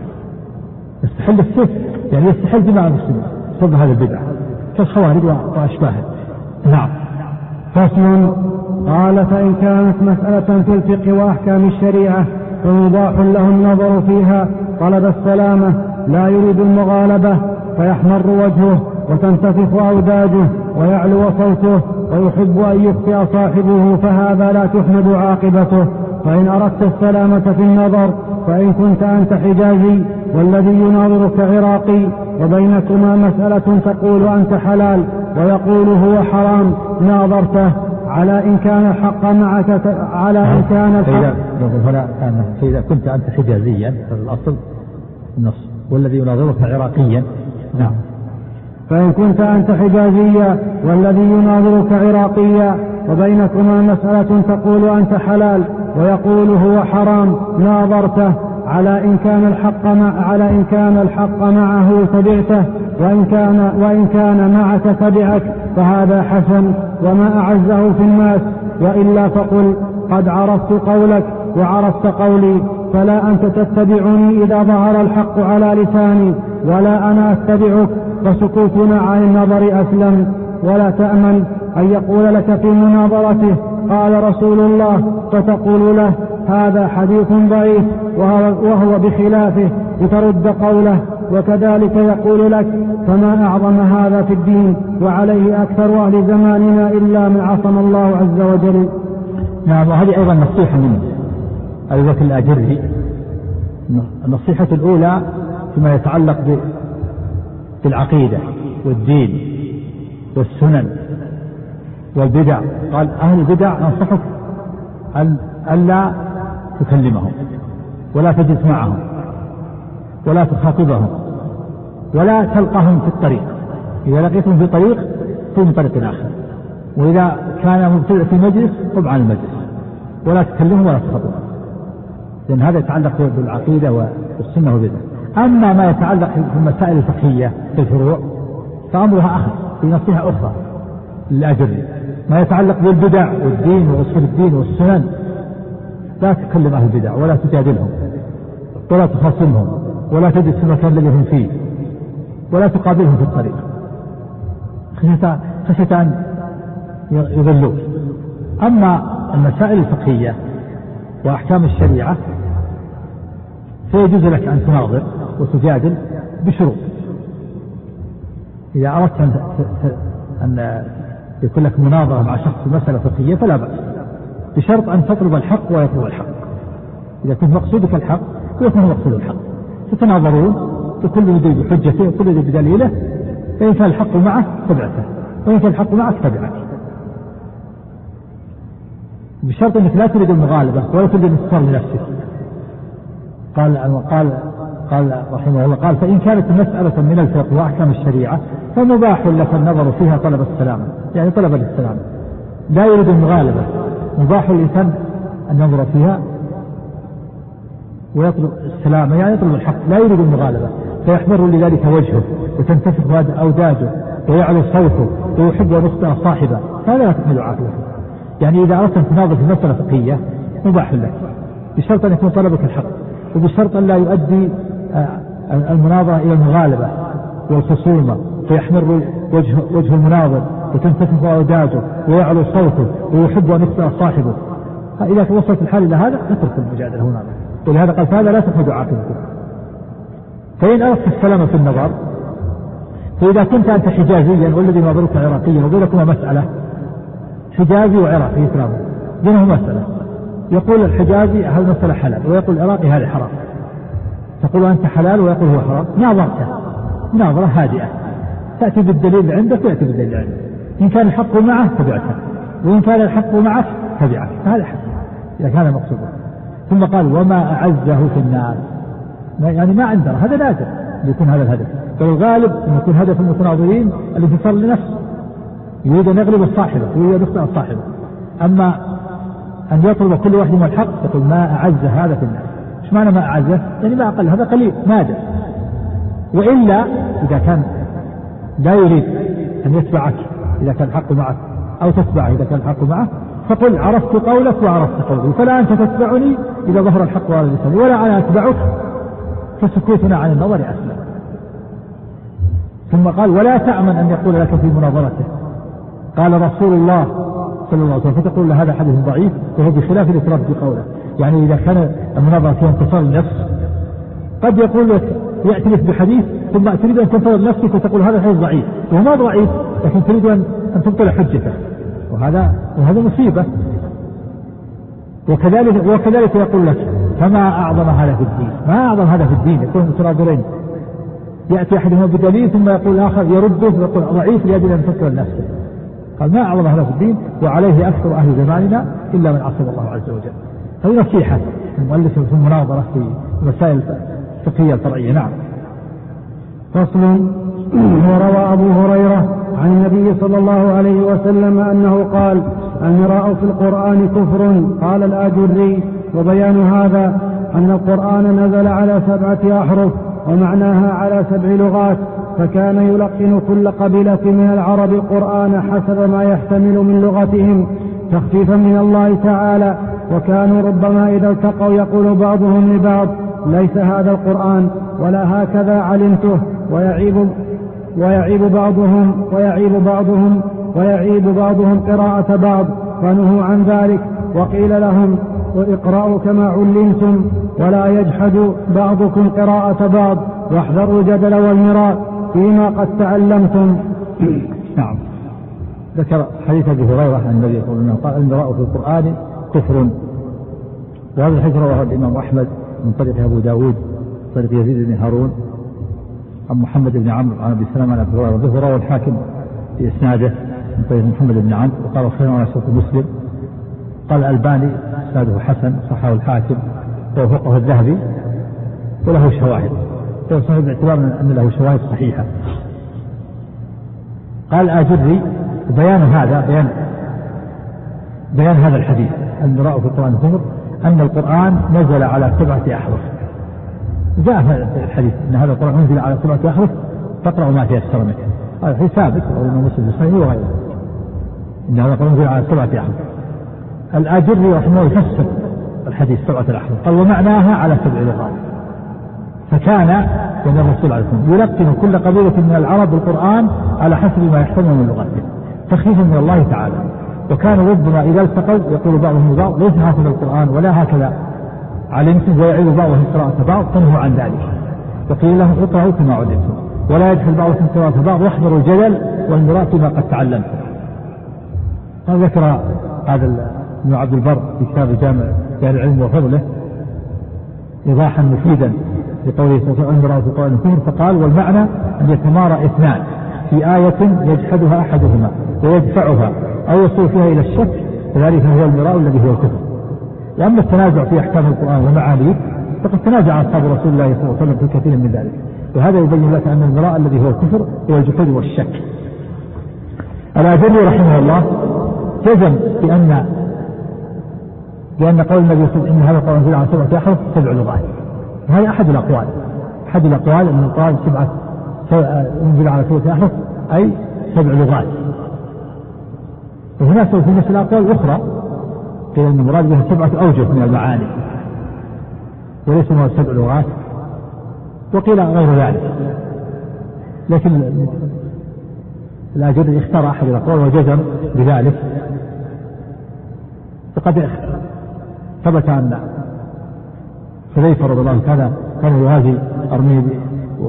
Speaker 2: يستحل السيف يعني يستحل دماء المسلمين بسبب هذه البدعة كالخوارج وأشباهه. نعم.
Speaker 3: فصل. قال فإن كانت مسألة في الفقه وأحكام الشريعة فمباح له النظر فيها طلب السلامة لا يريد المغالبة، فيحمر وجهه وتنتفخ أوداجه ويعلو صوته ويحب أن يخطئ صاحبه، فهذا لا تحمد عاقبته. فإن أردت السلامة في النظر فإن كنت أنت حجازي والذي يناظرك عراقي وبينكما مسألة تقول أنت حلال ويقول هو حرام ناظرته على إن كان الحق معك على إن كان الحق
Speaker 2: فإذا كنت أنت حجازيا الأصل النص والذي يناظرك عراقيا. نعم.
Speaker 3: فإن كنت أنت حجازيا والذي يناظرك عراقيا وبينكما مسألة تقول أنت حلال ويقول هو حرام ناظرته على إن كان الحق مع على إن كان الحق معه تبعته وإن كان وإن كان معك تبعك فهذا حسن وما أعزه في الناس، وإلا فقل قد عرفت قولك وعرفت قولي، فلا أنت تتبعني إذا ظهر الحق على لساني ولا أنا أتبعك، فسكوتنا عن النظر أسلم. ولا تأمن أن يقول لك في مناظرته قال رسول الله فتقول له هذا حديث ضعيف وهو بخلافه لترد قوله، وكذلك يقول لك فما أعظم هذا في الدين وعليه أكثر أهل زماننا إلا من عصم الله عز وجل.
Speaker 2: نعم. وهذه أيضا نصيحة من أبي بكر الآجري. النصيحة الأولى فيما يتعلق بالعقيدة والدين والسنن والبدع. قال أهل البدع أنصحك أن ألا تكلمهم ولا تجلس معهم ولا تخاطبهم ولا تلقاهم في الطريق. إذا لقيتهم في طريق في من طريق آخر، وإذا كان مبتدع في مجلس قم عن المجلس ولا تكلمهم ولا تخاطبهم، لأن هذا يتعلق بالعقيدة والسنة والبدع. أما ما يتعلق بالمسائل الفقهية في الفروع فأمرها آخر، في نصيحة أخرى للأجري. ما يتعلق بالبدع والدين وأصول الدين والسنن لا تكلم أهل البدع ولا تجادلهم ولا تخاصمهم ولا تجلس في المكان الذي هم فيه ولا تقابلهم في الطريق خشية أن يضلوك. أما المسائل الفقهية وأحكام الشريعة فيجوز لك أن تناظر وتجادل بشروط. إذا أردت أن, أن يكون لك مناظرة مع شخص في مسألة فقهية فلا بأس، بشرط أن تطلب الحق ويطلب الحق. إذا كنت مقصودك الحق ويكون مقصود الحق تتناظرون وكل يدي بحجته وكل يدي بدليله، فإن كان الحق معه تبعته وإن كان الحق معك تبعك، بشرط أنك لا تريد المغالبة ولا تريد الانتصار لنفسك. قال قال قال رحمه الله قال فإن كانت مسألة من الفقه وأحكام الشريعة فمباح لك النظر فيها طلب السلامة، يعني طلب السلامة لا يريد المغالبة. مباح للإنسان أن ينظر فيها ويطلب السلامة، يعني يطلب الحق لا يريد المغالبة، فيحمر لذلك وجهه وتنتفخ أوداجه ويعلو صوته ويحب أن يخطئ صاحبه، فهذا لا تحمل عاقبته. يعني إذا أردت أن تناظر في مسألة فقهية مباح لك، بشرط أن يكون طلبك الحق، وبشرط أن لا يؤدي المناظرة إلى المغالبة والخصومة، فيحمر وجه, وجه المناظر وتنتفخ أوداجه ويعلو صوته ويحب أن يخطئ صاحبه. إذا وصلت الحال إلى هذا اترك المجادلة هنا، ولهذا قال فهذا لا تحمد عاقبته. فإن أردت السلامة في النظر، فإذا كنت أنت حجازيا والذي نظرك عراقيا وبينكما مسألة، حجازي وعراقي يتناظر بينهم مسألة، يقول الحجازي هذه مسألة حلال ويقول العراقي هذه حرام، تقول أنت حلال ويقول هو حرام، ناظرته ناظرة هادئة، تأتي بالدليل عندك ويأتي بالدليل عندك، إن كان الحق معه تبعته وإن كان الحق معك تبعك، هذا حق إذا كان مقصودا. ثم قال وما أعزه في الناس، يعني ما عندنا هذا نادر يكون هذا الهدف، فالغالب أن يكون هدف المتناظرين الانتصار لنفسه، يريد أن يغلب الصاحبة ويريد أن يخطئ الصاحبة. أما أن يطلب كل واحد من الحق يقول ما أعز هذا في الناس، إيش معنى ما أعزه؟ يعني ما أقل، هذا قليل نادر. وإلا إذا كان لا يريد أن يتبعك إذا كان الحق معك أو تتبعه إذا كان الحق معه، فقل عرفت قولك وعرفت قولي، فلا أنت تتبعني إذا ظهر الحق على لساني ولا أنا أتبعك، فسكوتنا عن النظر أسلم. ثم قال ولا تأمن أن يقول لك في مناظرته، قال رسول الله صلى الله عليه وسلم، فتقول له هذا حديث ضعيف وهو بخلاف الإفراد بقوله. يعني إذا كان المناظرة فيها انتصار النفس قد يقول لك يأتي لك بحديث ثم تريد أن تنتظر نفسك وتقول هذا الحديث ضعيف، وهو ما ضعيف لكن تريد أن تبطل حجته، وهذا وهذا مصيبة. وكذلك وكذلك يقول لك فما أعظم هذا في الدين، ما أعظم هذا في الدين، يكون متناظرين يأتي أحدهما بدليل ثم يقول الآخر يرده ويقول ضعيف لأجل أن تذكر نفسه. قال ما أعظم هذا في الدين، وعليه أكثر أهل زماننا إلا من عصم الله عز وجل. هذه نصيحة المؤلف في المناظرة في مسائل الفقهية الفرعية. نعم.
Speaker 3: فصل. وروى أبو هريرة عن النبي صلى الله عليه وسلم أنه قال المراء في القرآن كفر. قال الآجري وبيان هذا أن القرآن نزل على سبعة أحرف ومعناها على سبع لغات، فكان يلقن كل قبيلة من العرب القرآن حسب ما يحتمل من لغتهم تخفيفا من الله تعالى، وكانوا ربما إذا التقوا يقول بعضهم لبعض ليس هذا القرآن ولا هكذا علمته، ويعيب ويعيب بعضهم ويعيب بعضهم ويعيب بعضهم قراءة بعض، فنهوا عن ذلك وقيل لهم اقرأوا كما علمتم ولا يجحد بعضكم قراءة بعض، واحذروا الجدل والمراء فيما قد تعلمتم.
Speaker 2: نعم. ذكر حديث أبي هريرة عن النبي صلى الله عليه وسلم قال المراء في القرآن كفر، وهذا الحديث رواه الإمام أحمد من طريق أبو داود طريق يزيد بن هارون عن محمد بن عمرو عن أبي سلمة عن أبي هريرة، ورواه الحاكم في إسناده من طريق محمد بن عمرو، وقال خير على شرط مسلم. قال الألباني إسناده حسن، صححه الحاكم ووافقه الذهبي وله شواهد، صحيح باعتبار أن له شواهد صحيحة. قال الآجري بيان هذا بيان بيان هذا الحديث المراء في القرآن كفر أن القرآن نزل على سبعة أحرف. جاء في الحديث أن هذا القرآن نزل على سبعة أحرف تقرأ ما تيسر منه، هذا الحديث ثابت وإنه مسلم صحيح وغيره إن هذا القرآن نزل على سبعة أحرف. الآجري رحمه الله يفسر الحديث سبعة الأحرف قال ومعناها على سبع لغات، فكان كان الرسول عليه الصلاة والسلام يلقن كل قبيلة من العرب القرآن على حسب ما يحتمل من لغته تخفيفا من الله تعالى، وكانوا ربما إذا التقوا يقول بعضهم لبعض ليس هكذا القرآن ولا هكذا علمتم، ويعيد بعضهم قراءة بعض، فنهوا عن ذلك وقيل لهم اقرأوا كما علمتم ولا يدخل بعضهم قراءة بعض، واحذروا الجدل والمراء فيما قد تعلمتم. ذكر هذا ابن عبد البر في كتاب جامع بيان العلم وفضله إيضاحا مفيدا لقوله صلى الله عليه وسلم في القرآن الكفر، فقال والمعنى أن يتمارى اثنان في آية يجحدها أحدهما ويدفعها أو يصل فيها إلى الشك، فذلك هو المراء الذي هو الكفر. وأما التنازع في أحكام القرآن ومعانيه فقد تنازع أصحاب رسول الله صلى الله عليه وسلم في كثير من ذلك، وهذا يبين لك أن المراء الذي هو الكفر هو الجحود والشك. الآجري رحمه الله جزم بأن بأن قول النبي صلى الله عليه وسلم إن هذا القرآن نزل على سبعة أحرف سبع لغات، وهذا أحد الأقوال أحد الأقوال أن القرآن سبعة نزل على سبعة أحرف أي سبع لغات. وهناك في مثل الأقوال أخرى قيل أن المراد بها سبعة أوجه من المعاني وليس هو سبع لغات، وقيل غير ذلك، لكن الآجري اختار أحد الأقوال وجزم بذلك. فقد ثبت أن حذيفة رضي الله عنه كان كان يغازي أرمي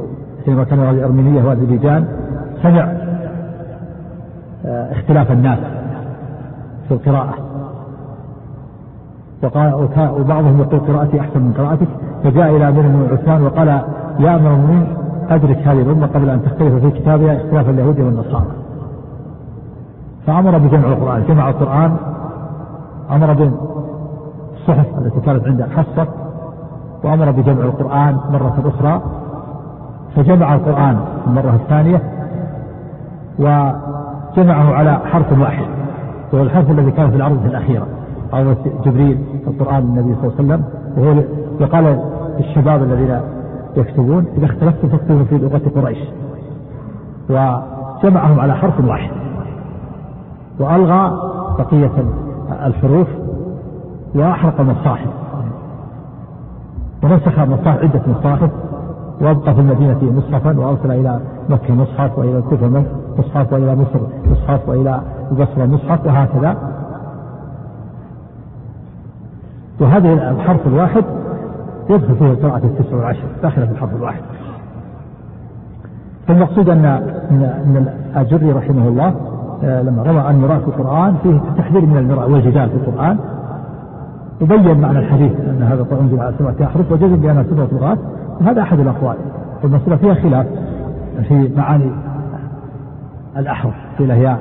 Speaker 2: حينما كان هذه الأرمينية وأذربيجان سمع اختلاف الناس في القراءة، وبعضهم يقول قراءتي أحسن من قراءتك، فجاء إلى أمير المؤمنين عثمان وقال يا أمير المؤمنين أدرك هذه الأمة قبل أن تختلف في كتابها اختلاف اليهود والنصارى، فأمر بجمع القرآن، جمع القرآن، أمر بالصحف التي كانت عنده حصة، وأمر بجمع القرآن مرة أخرى، فجمع القرآن المرة الثانية وجمعه على حرف واحد، وهو الحرف الذي كان في العرض الأخيرة عرض جبريل القرآن للنبي صلى الله عليه وسلم، وهو وقال للشباب الذين يكتبون إذا اختلفتم فاكتبوا في لغة قريش، وجمعهم على حرف واحد وألغى بقية الحروف وأحرق مصاحف ونسخ مصاحف عدة مصاحف، وأبقى في المدينة مصحفا، وأرسل إلى مكة مصحف، وإلى الكوفة مصحف، وإلى مصر مصحف، وإلى البصرة مصحف، وهكذا. وهذا الحرف الواحد يدخل فيه القراءة التسع والعشر داخل في الحرف الواحد. فالمقصود أن أن الآجري رحمه الله لما روى عن المراء في القرآن فيه تحذير من المراء والجدال في القرآن، وبين معنى الحديث أن هذا القرآن ينزل على سبعة أحرف وجزم بأنها سبعة لغات، وهذا أحد الأقوال. والمسألة فيها خلاف في معاني الأحرف، قيل هي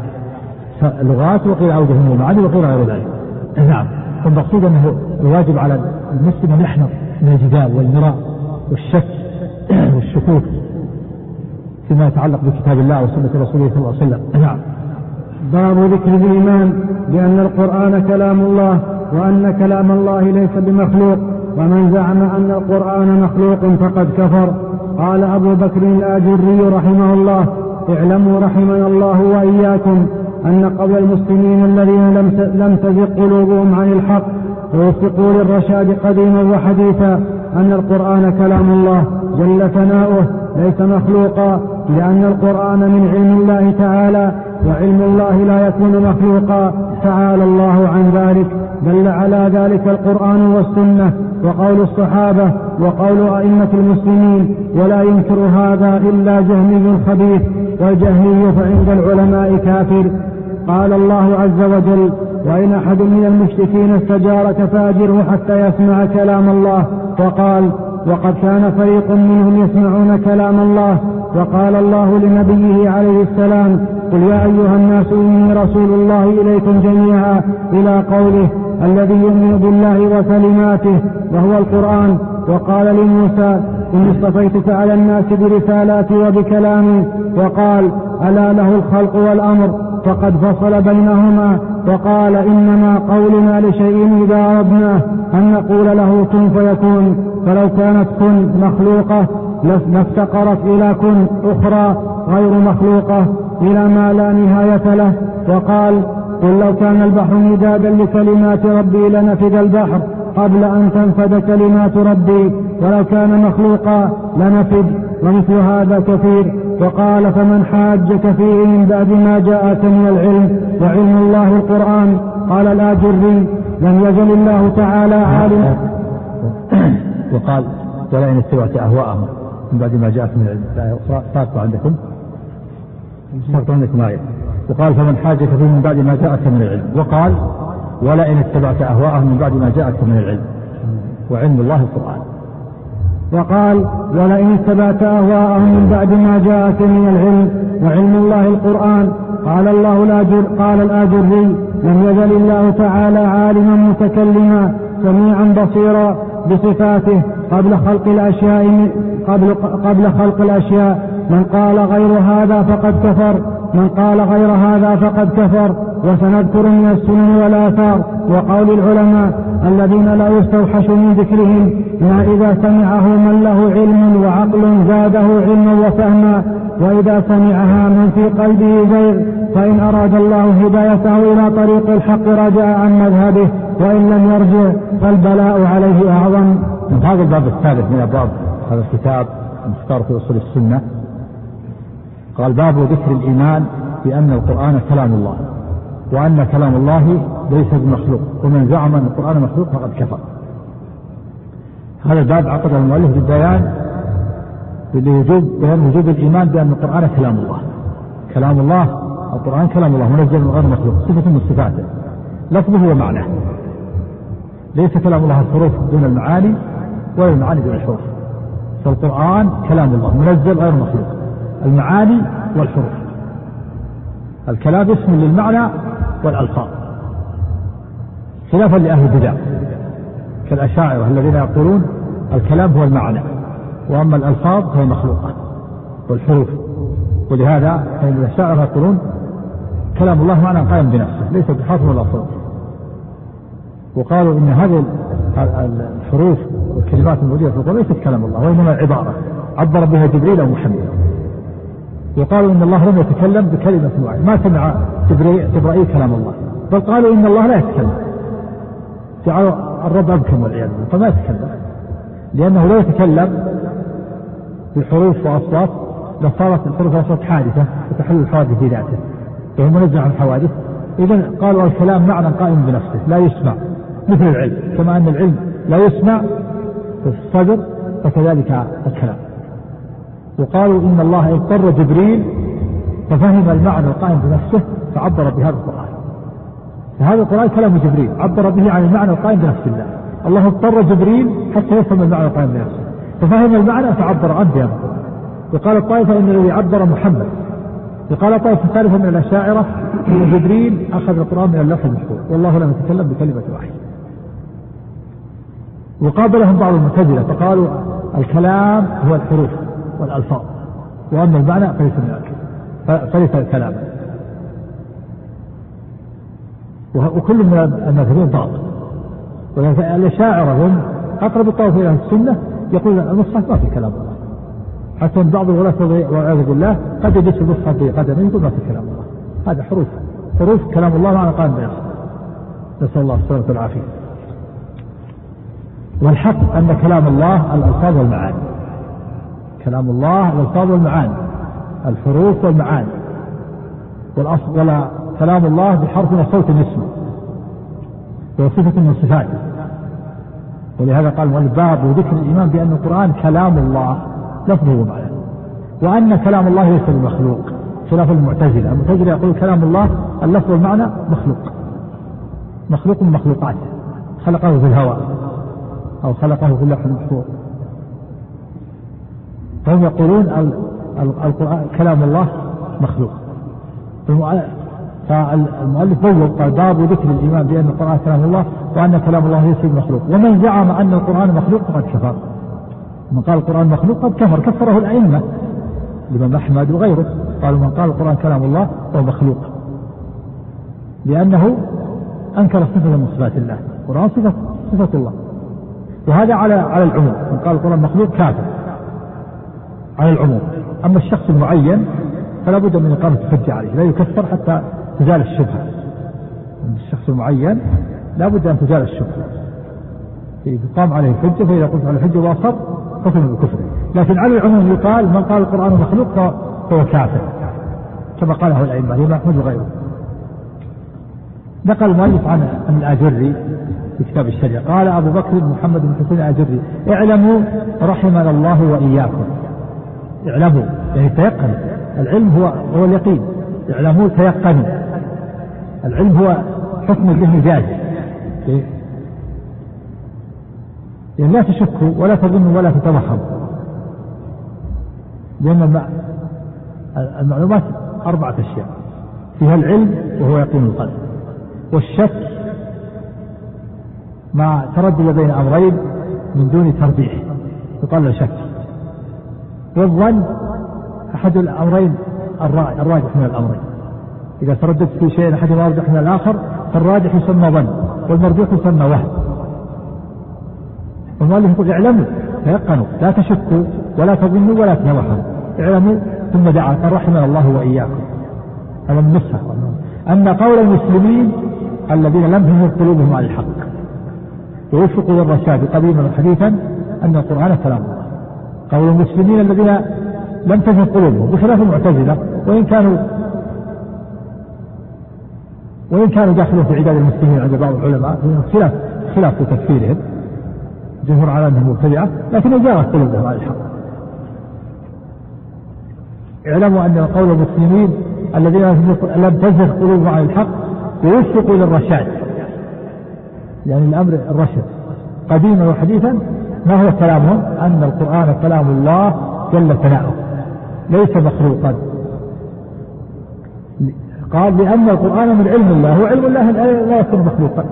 Speaker 2: لغات وقيل عودة من المعاني وقيل غير ذلك. نعم. فالمقصود أنه الواجب على المسلم أن يحذر من الجدال والمراء والشك والشكوك فيما يتعلق بكتاب الله وسنة رسوله صلى الله عليه وسلم. نعم.
Speaker 3: باب ذكر الإيمان بأن القرآن كلام الله، وأن كلام الله ليس بمخلوق، ومن زعم أن القرآن مخلوق فقد كفر. قال أبو بكر الآجري رحمه الله: اعلموا رحمنا الله وإياكم أن قول المسلمين الذين لم تزغ قلوبهم عن الحق ووفقوا للرشاد قديما وحديثا أن القرآن كلام الله جل ثناؤه ليس مخلوقا، لأن القرآن من علم الله تعالى، وعلم الله لا يكون مخلوقا تعالى الله عن ذلك. دل على ذلك القرآن والسنة وقول الصحابة وقول أئمة المسلمين، ولا ينكر هذا إلا جهمي خبيث، والجهمي فعند العلماء كافر. قال الله عز وجل: وإن أحد من المشركين استجارك فأجره حتى يسمع كلام الله. وقال: وقد كان فريق منهم يسمعون كلام الله. وقال الله لنبيه عليه السلام: قل يا أيها الناس إني رسول الله إليكم جميعا، إلى قوله: الذي يؤمن بالله وكلماته وهو القرآن. وقال لموسى: إني اصطفيتك على الناس برسالاتي وبكلامي. وقال: ألا له الخلق والأمر، فقد فصل بينهما. وقال: إنما قولنا لشيء إذا أردناه أن نقول له كن فيكون، فلو كانت كن مخلوقة لافتقرت إلى كن أخرى غير مخلوقة إلى ما لا نهاية له. وقال: قل لو كان البحر مدادا لكلمات ربي لنفد البحر قبل أن تنفد كلمات ربي، ولو كان مخلوقا لنفد. ومثل هذا كثير. وقال: فمن حاجك فيه من بعد ما جاءك من العلم وعلم الله القرآن. قال الآجري: لم يزل الله تعالى عالما.
Speaker 2: وقال: ولئن اتبعت أهواءهم من بعد ما جاءك من العلم. لا أخرى ساقطة عندكم ساقطة عندكم آية. وقال: فمن حاجك فيه من بعد ما جاءك من العلم. وقال: ولئن اتبعت أهواءهم من بعد ما جاءك من العلم وعلم الله القرآن.
Speaker 3: وقال: ولئن اتبعت أهواءهم من بعد ما جاءك من العلم وعلم الله القرآن. قال الله الآجر قال الآجري: لم يزل الله تعالى عالما متكلما سميعا بصيرا بصفاته قبل خلق الأشياء قبل, قبل خلق الأشياء. من قال غير هذا فقد كفر من قال غير هذا فقد كفر. وسنذكر من السنن والآثار وقول العلماء الذين لا يستوحش من ذكرهم ما إذا سمعه من له علم وعقل زاده علما وفهما، وإذا سمعها من في قلبه زيغ فإن أراد الله هدايته إلى طريق الحق رجع عن مذهبه، وإن لم يرجع فالبلاء عليه أعظم.
Speaker 2: هذا الباب الثالث من أبواب هذا الكتاب المختار في أصول السنة. قال: باب ذكر الإيمان بأن القرآن كلام الله، وأن كلام الله ليس بمخلوق، ومن زعم أن القرآن مخلوق فقد كفر. هذا الباب عقده المؤلف بالبيان لوجوب بيان وجوب الإيمان بأن القرآن كلام الله. كلام الله القرآن كلام الله منزل من غير مخلوق، صفة من صفاته، لفظه ومعناه. ليس كلام الله الحروف دون المعاني ولا المعاني دون الحروف. فالقرآن كلام الله منزل غير مخلوق، المعاني والحروف. الكلام اسم للمعنى والألفاظ، خلافا لأهل البدع كالأشاعرة الذين يقولون الكلام هو المعنى وأما الألفاظ هي مخلوقة والحروف. ولهذا الأشاعرة يقولون كلام الله معنى قائم بنفسه ليس بحرف ولا صوت. وقالوا إن هذه الحروف والكلمات الموجودة في القرآن ليست كلام الله وإنما عبارة عبر بها جبريل أو محمد. وقالوا إن الله لم يتكلم بكلمة واحدة، ما سمع جبرائيل كلام الله، بل قالوا إن الله لا يتكلم، جعلوا الرب أبكم والعياذ بالله، فما يتكلم لأنه لا يتكلم بحروف وأصوات لصارت الحروف والأصوات حادثة وتحل الحوادث في ذاته وهو منزه عن الحوادث. إذن قالوا الكلام معنى قائم بنفسه لا يسمع، مثل العلم، كما أن العلم لا يسمع في الصدر فكذلك الكلام. وقالوا إن الله اضطر جبريل ففهم المعنى القائم بنفسه فعبر بهذا القرآن. فهذا القرآن كلام جبريل عبر به عن المعنى القائم بنفس الله. الله اضطر جبريل حتى يفهم المعنى القائم بنفسه ففهم المعنى فعبر عنه بهذا القرآن. وقال الطائفة إن الذي عبر محمد. وقال طائفة ثالثة من الأشاعرة إن جبريل أخذ القرآن من اللوح المحفوظ والله لم يتكلم بكلمة واحدة. وقابلهم بعض المعتزلة فقالوا الكلام هو الحروف والألفاظ وأما المعنى فليس فليس الكلام. وكل من المذهبين باطل. والأشاعرة هم أقرب الطائفة إلى السنة يقول المصحف ما في كلام الله، حتى بعض الولاة والعياذ بالله قد يجلس المصحف بقدمه يقول ما في كلام الله، هذا حروف حروف كلام الله معنى قائم بنفسه، نسأل الله السلامة والعافية. والحق أن كلام الله الألفاظ والمعاني، كلام الله الألفاظ والمعاني، الحروف والمعاني. والأصل ولا كلام الله بحرف وصوت اسمه وصفة من صفاته. ولهذا قال المؤلف باب وذكر الإيمان بأن القرآن كلام الله لفظه ومعناه، وأن كلام الله ليس بمخلوق خلاف المعتزلة. المعتزلة يقول كلام الله اللفظ والمعنى مخلوق، مخلوق من مخلوقاته، خلقه في الهواء أو خلقه في اللوح المحفوظ. فهم يقولون القرآن كلام الله مخلوق. فالمؤلف بوّب قال باب ذكر الإيمان بأن القرآن كلام الله وأن كلام الله ليس بمخلوق. ومن زعم أن القرآن مخلوق فقد كفر. من قال القرآن مخلوق قد كفر، كفره الأئمة الإمام أحمد وغيره، قالوا من قال القرآن كلام الله هو مخلوق لأنه أنكر صفة من صفات الله، القرآن صفة صفة الله. وهذا على على العموم، من قال القرآن مخلوق كافر على العموم. أما الشخص المعين فلا بد من إقامة الحجة عليه، لا يكفر حتى تزال الشبهة. الشخص المعين لا بد أن تزال الشبهة، يقام عليه الحجة، فإذا قلت على الحجة وأصر حكم بكفره. لكن على العموم يقال من قال القرآن مخلوق فهو كافر كما قاله الأئمة الإمام أحمد وغيره. نقل المؤلف عن الآجري في كتاب الشريعة قال أبو بكر محمد بن حسين الآجري اعلموا رحمنا الله وإياكم. اعلموا يعني تيقنوا، العلم هو هو اليقين، اعلموا تيقنوا. العلم هو حكم الذهن جازم، يعني لا تشكوا ولا تظنوا ولا تتوهموا، لأن المعلومات أربعة أشياء فيها العلم وهو يقين القلب، والشك مع تردد بين أمرين من دون ترجيح يقال شك، والظن أحد الأمرين الراجح من الأمرين، إذا ترددت في شيء أحدهما أرجح من الآخر فالراجح يسمى ظن والمرجوح يسمى وهم. والمؤلف يقول اعلموا تيقنوا لا تشكوا ولا تظنوا ولا تتوهموا، اعلموا ثم دعا قال رحمنا الله وإياكم. هذا من نصح أن قول المسلمين الذين لم تهمل قلوبهم على الحق ووفقوا للرشاد قديما وحديثا أن القرآن كلام الله. قول المسلمين الذين لم تهمل قلوبهم بخلاف المعتزلة، وإن كانوا وإن كانوا داخلين في عداد المسلمين عند بعض العلماء خلاف خلاف في تكفيرهم، جمهور على أنهم مبتدعة، لكن جاءت قلوبهم على الحق. اعلموا أن قول المسلمين الذين لم تزغ قلوبهم عن الحق ويشفقوا للرشاد، يعني الأمر الرشد قديما وحديثا. ما هو كلامهم؟ أن القرآن كلام الله جل ثناؤه ليس مخلوقا. قال لأن القرآن من علم الله، وعلم الله لا يكون مخلوقا،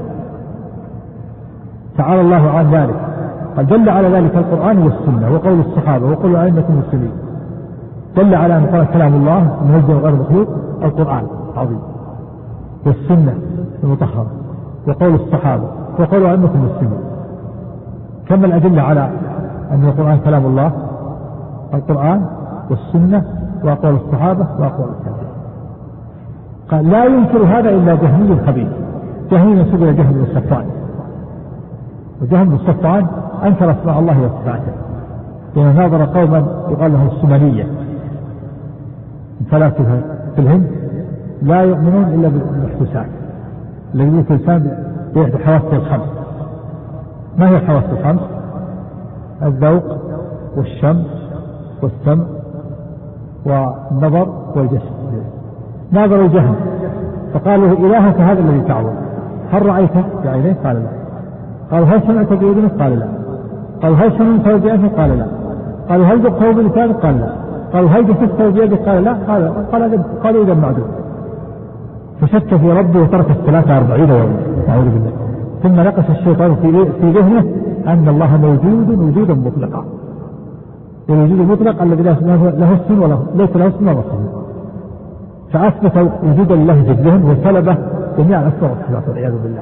Speaker 2: تعالى الله عن ذلك. قد دل على ذلك القرآن والسنة وقول الصحابة وقول أئمة المسلمين، دل على أن قال كلام الله منزل غير مخلوق القرآن العظيم والسنة المطهرة وقول الصحابة وقول أئمة المسلمين. كم الأدلة على أن القرآن كلام الله؟ القرآن والسنة وقول الصحابة وقول التابعين. قال لا ينكر هذا إلا جهمي خبيث. جهمي منسوب إلى جهم بن صفوان، وجهم بن صفوان أنكر أسماء الله وصفاته، لأنه ناظر قوما يقال لهم السمنية فلاسفة في الهند لا يؤمنون إلا بالمحسوسات، الذي يمكن الإنسان بإحدى حواسه الخمس. ما هي الحواس الخمس؟ الذوق والشم والسمع والنظر والجسم. ناظروا الجهم فقالوا إلهك هذا الذي تعبد، هل رأيته بعينيه؟ قال لا. قالوا هل سمعت بأذنك؟ قال لا. قالوا هل سمعت بأذنك؟ قال لا. قالوا هل ذقته بلسانك؟ قال لا. قالوا هل جسدته بيدك؟ قال لا. قال قال قالوا إذا معدوم. فشك في ربه وترك الصلاة أربعين يوما، أعوذ بالله. ثم نقش الشيطان في في ذهنه أن الله موجود وجودا مطلقا، الوجود المطلق الذي له اسم ولا ليس له اسم ولا صفة، فأثبت وجود الله في الذهن وسلبه جميع الأسماء والصفات والعياذ بالله.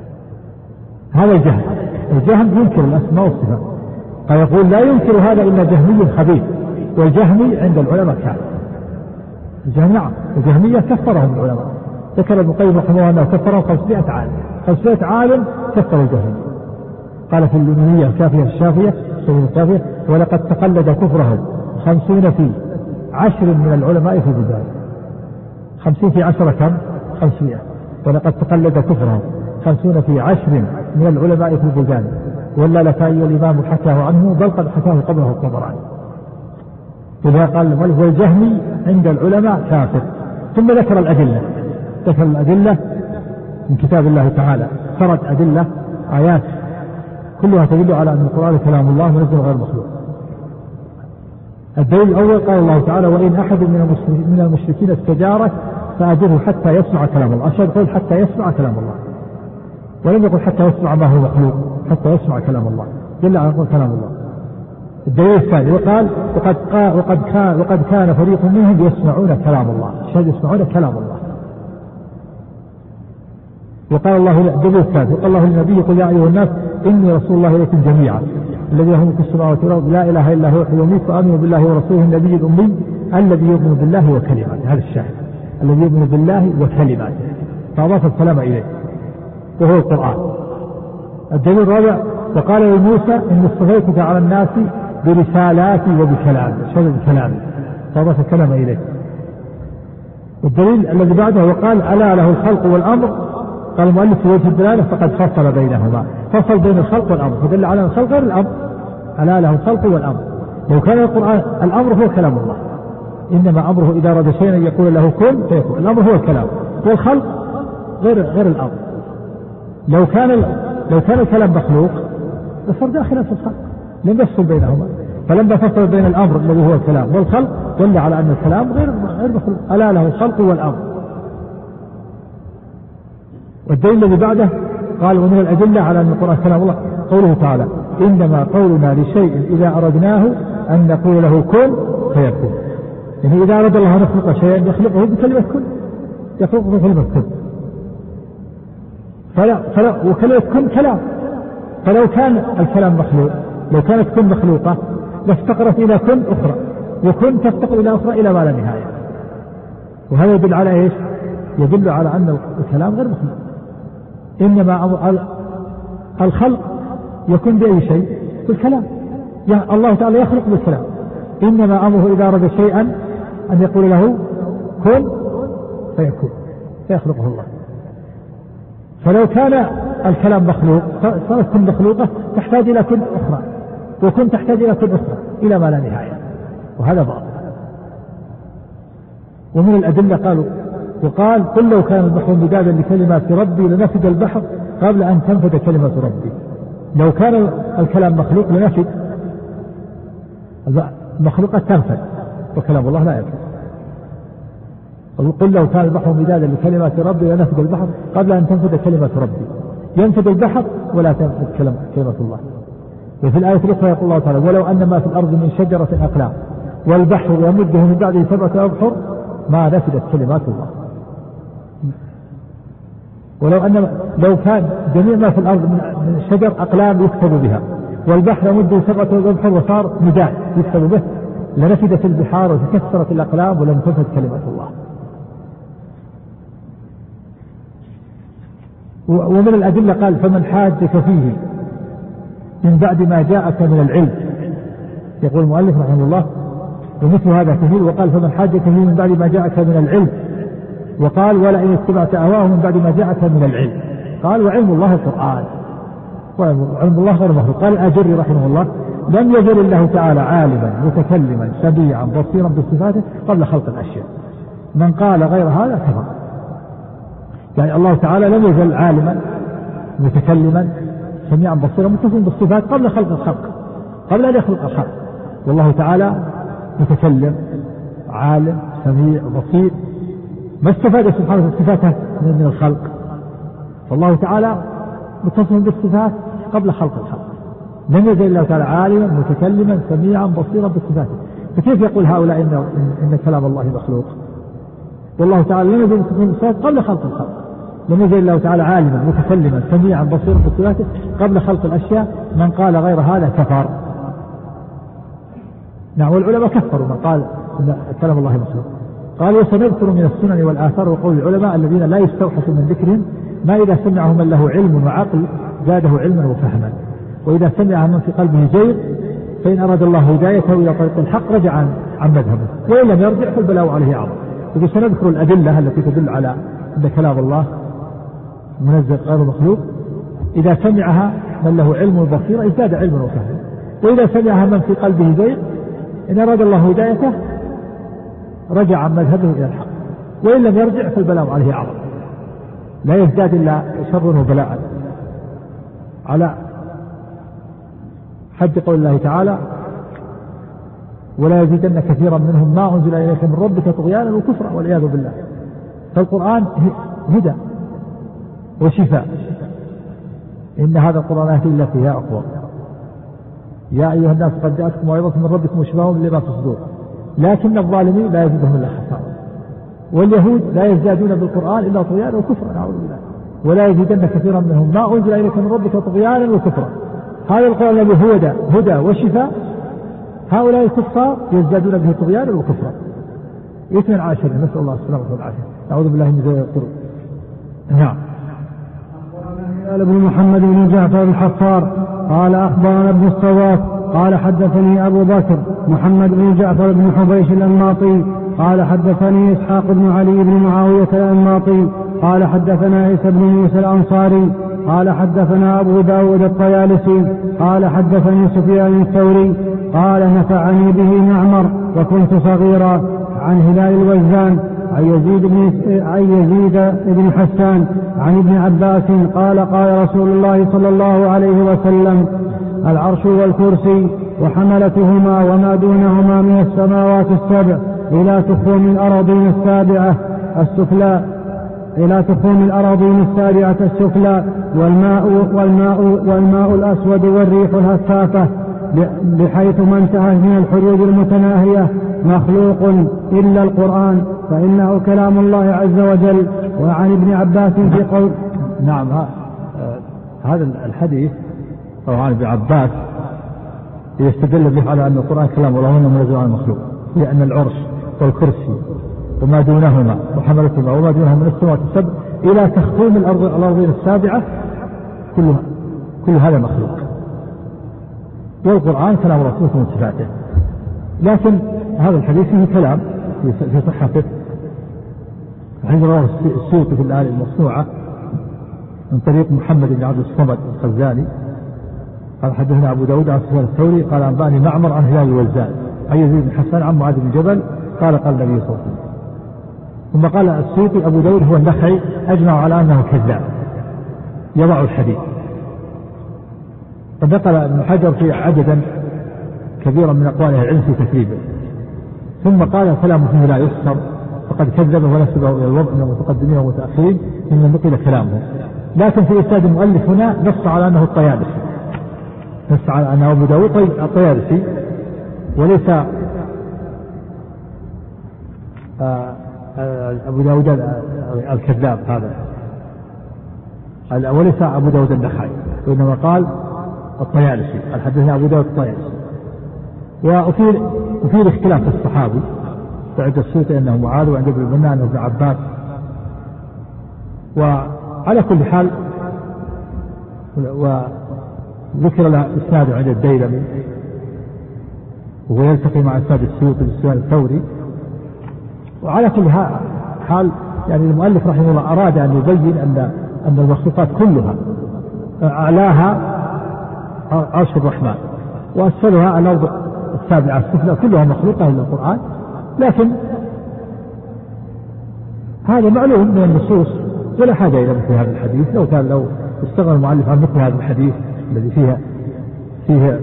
Speaker 2: هذا الجهل. الجهل ينكر الأسماء والصفات. فيقول لا ينكر هذا إلا جهمي خبيث، والجهمي عند العلماء كافر. الجهم نعم، الجهمية كفرهم العلماء، ذكر ابن القيم رحمه الله أنه كفرهم خمسمائة عالم، خمسمائة عالم كفروا الجهمية. قال في اللؤلؤية الكافية الشافية الكافية ولقد تقلد كفرهم خمسون في عشر من العلماء في البلدان. خمسين في عشرة كم؟ خمسمائة. ولقد تقلد كفرهم خمسون في عشر من العلماء في البلدان، ولا لكائي الإمام حكاه عنه بل قد حكاه قبله الطبراني. إذا قال والجهمي عند العلماء كافر. ثم ذكر الأدلة، ذكر الأدلة من كتاب الله تعالى، سرد أدلة آيات كلها تدل على أن القرآن كلام الله منزل غير مخلوق. الدليل الأول قال الله تعالى وإن أحد من المشركين استجارك فأجره حتى يسمع كلام الله. أشهد قول حتى يسمع كلام الله، ولم يقل حتى يسمع ما هو مخلوق، حتى يسمع كلام الله جل على كلام الله. الدليل الثاني وقال وقد وقد كان وقد كان فريق منهم يسمعون كلام الله، شهد يسمعون كلام الله. وقال الله الدليل الثالث وقال الله للنبي قل يا أيها الناس إني رسول الله إليكم جميعا الذي له ملك السماوات والأرض لا إله إلا هو يحيي ويميت وآمنوا بالله ورسوله النبي الأمي الذي يؤمن بالله وكلماته. هذا الشاهد الذي يؤمن بالله وكلماته، فأضاف الكلام إليه وهو القرآن. الدليل الرابع وقال لموسى إن اصطفيتك على الناس برسالاتي وبكلامي، شهد بكلامي فأضاف الكلام إليه. الدليل الذي بعده وقال ألا له الخلق والأمر. قال المؤلف في وجه الدلالة فقد فصل بينهما، فصل بين الخلق والأمر، فدل على الخلق غير الأمر. ألا له الخلق والأمر. لو كان القرآن الأمر هو كلام الله، إنما أمره إذا أراد شيئا يقول له كن فيكون، الأمر هو الكلام، والخلق غير غير الأمر. لو كان لو كان الكلام مخلوق لصار داخلا في الخلق، لم يفصل بينهما. فلما فصل بين الأمر الذي هو الكلام والخلق دل على أن الكلام غير غير مخلوق. ألا له الخلق والأمر. والدليل الذي بعده قال ومن الأدلة على أن القرآن كلام الله قوله تعالى إنما قولنا لشيء إذا أردناه أن نقول له كن فيكون. يعني إذا أراد الله أن يخلق شيئا يخلقه بكلمة كن، يخلقه بكلمة كن. فلا فلا وكلمة كن كلام. فلو كان الكلام مخلوق، لو كانت كن مخلوقة لافتقرت إلى كن أخرى، وكن تفتقر إلى أخرى إلى ما لا نهاية. وهذا يدل على إيش؟ يدل على أن الكلام غير مخلوق. إنما الخلق يكون بأي شيء؟ بالكلام. يعني الله تعالى يخلق بالكلام. إنما أمره إذا أراد شيئا أن يقول له كن فيكون، فيخلقه الله. فلو كان الكلام مخلوق صارت كن مخلوقة تحتاج إلى كن أخرى، وكن تحتاج إلى كن أخرى إلى ما لا نهاية، وهذا باطل. ومن الأدلة قالوا وقال قل لو كان البحر مدادا لكلمات ربي لنفد البحر قبل أن تنفد كلمة ربي. لو كان الكلام مخلوق لنفد المخلوقات تنفد وكلام الله لا ينفد. قل لو كان البحر مدادا لكلمات ربي لنفد البحر قبل أن تنفد كلمة ربي. ينفد البحر ولا تنفد كلمة الله. وفي الآية الأخرى يقول الله تعالى ولو أن ما في الأرض من شجرة أقلام والبحر يمده من بعده سبعة أبحر ما نفدت كلمات الله. ولو أن لو كان جميع ما في الأرض من الشجر أقلام يكتب بها والبحر يمده سبعة أبحر وصار مداد يكتب به لنفدت البحار وتكسرت الأقلام ولم تنفد كلمة الله. ومن الأدلة قال فمن حاجك فيه من بعد ما جاءك من العلم. يقول المؤلف رحمه الله ومثل هذا كثير. وقال فمن حاجك فيه من بعد ما جاءك من العلم. وقال ولئن اتبعت أهواهم من بعد ما جاءك من العلم. قال وعلم الله القرآن وعلم الله غير مخلوق. قال الأجري رحمه الله لم يزل الله تعالى عالما متكلما سميعا بصيرا بصفاته قبل خلق الأشياء. من قال غير هذا كفر. يعني الله تعالى لم يزل عالما متكلما سميعا بصيرا متصلا بالصفات قبل خلق الخلق قبل أن يخلق الخلق. والله تعالى متكلم عالم سميع بصير ما استفاد سبحانه صفاته من الخلق. فالله تعالى متصل بالصفات قبل خلق الخلق. لم يزل الله تعالى عالما متكلما سميعا بصيرا بصفاته. فكيف يقول هؤلاء إن, إن كلام الله مخلوق؟ والله تعالى لم يزل متصل بالصفات قبل خلق الخلق. لم يزل الله تعالى عالما متكلما سميعا بصيرا بصفاته قبل خلق الأشياء. من قال غير هذا كفر. نعم والعلماء كفروا من قال إن كلام الله مخلوق. قال وسنذكر من السنن والآثار وقول العلماء الذين لا يستوحش من ذكرهم ما إذا سمعه من له علم وعقل زاده علما وفهما وإذا سمع من في قلبه زيغ فإن أراد الله هدايته إلى طريق الحق رجع عن, عن مذهبه وإن لم يرجع فالبلاء عليه أعظم. إذا سنذكر الأدلة التي تدل على أن كلام الله منزل غير مخلوق. إذا سمعها من له علم وبصيرة ازداد علما وفهما وإذا سمعها من في قلبه زيغ إن أراد الله هدايته رجع عن مذهبه إلى الحق وإن لم يرجع فالبلاء عليه أعظم. لا يزداد إلا شر وبلاء. على حد قول الله تعالى ولا يزيدن كثيرا منهم ما أنزل إليك من ربك طغيانا وكفرا والعياذ بالله. فالقرآن هدى وشفاء. إن هذا القرآن يهدي التي هي أقوم. يا أيها الناس قد جاءتكم موعظة من ربكم وشفاء لما في الصدور لكن الظالمين لا يزيدهم إلا خسارة. واليهود لا يزدادون بالقرآن إلا طغيانا وكفرا نعوذ بالله. ولا يزيدن كثيرا منهم ما أنزل إليك من ربك طغيانا وكفرا. هذا القرآن الذي هو هدى هدى وشفاء هؤلاء الكفار يزدادون به طغيانا وكفرا. اثنين عشر نسأل الله السلامة والعافية. نعوذ بالله من زوال القلوب. نعم.
Speaker 3: قال ابن محمد بن جعفر الحفار قال أخبرنا ابن الصواف قال حدثني أبو بكر محمد بن جعفر بن حبيش الأنماطي قال حدثني إسحاق بن علي بن معاوية الأنماطي قال حدثنا عيسى بن موسى الأنصاري قال حدثنا أبو داود الطيالسي قال حدثني سفيان الثوري قال نفعني به معمر وكنت صغيرا عن هلال الوزان عن يزيد بن عن يزيد بن حسان عن ابن عباس قال قال رسول الله صلى الله عليه وسلم العرش والكرسي وحملتهما وما دونهما من السماوات السبع إلى تخوم الأراضين السابعة السفلى إلى تخوم الأراضين السابعة السفلى والماء والماء والماء الأسود والريح الهفافة بحيث ما انتهى من الحروب المتناهية مخلوق إلا القرآن فإنه كلام الله عز وجل. وعن ابن عباس في قول
Speaker 2: نعم هذا الحديث عن ابن عباس يستدل به على أن القرآن كلام الله وأنه منزل عن المخلوق لأن العرش والكرسي وما دونهما وحملتهما وما دونهما من السماوات السبع إلى تخوم الأرض الأرضين السابعة كل كل هذا مخلوق. والقرآن كلام رسوله من صفاته. لكن هذا الحديث فيه كلام في صحته. عند رواه السيوطي في الآية المصنوعة من طريق محمد بن عبد الصمد الخزاني قال حدثنا أبو داود عن سفيان الثوري قال أنبأني معمر عن هلال الوزان عن يزيد بن حسان عن معاذ بن جبل قال قال النبي صلى الله عليه وسلم. ثم قال السيوطي أبو داود هو النخعي أجمع على أنه كذاب يضع الحديث. فنقل ابن حجر في عددا كبيرا من أقوال العلم في تكذيبه، ثم قال كلام فيه لا يحصر فقد كذبه ونسبه إلى الوضع من المتقدمين والمتأخرين ممن نقل كلامه. لكن في إسناد المؤلف هنا نص على أنه الطيالسي، نص على أنه أبو داود الطيالسي وليس أبو داود الكذاب هذا، وليس أبو داود النخعي، وإنما قال الطيالسي. حدثنا أبو داود الطيالسي. وفي وفي الاختلاف في الصحابي، فعند السيوطي أنه معاذ، وعند ابن المنى أنه ابن عباس. وعلى كل حال وذكر له إسناد عند الديلمي وهو يلتقي مع إسناد السيوطي بالسفيان الثوري. وعلى كل حال يعني المؤلف رحمه الله أراد أن يبين أن أن المخلوقات كلها أعلاها عرش الرحمن وأسفلها الأرض السابعة السفلى، كلها مخلوقة إلا القرآن. لكن هذا معلوم من النصوص ولا حاجة إلى مثل هذا الحديث. لو كان لو استغنى المؤلف عن مثل هذا الحديث الذي فيها فيه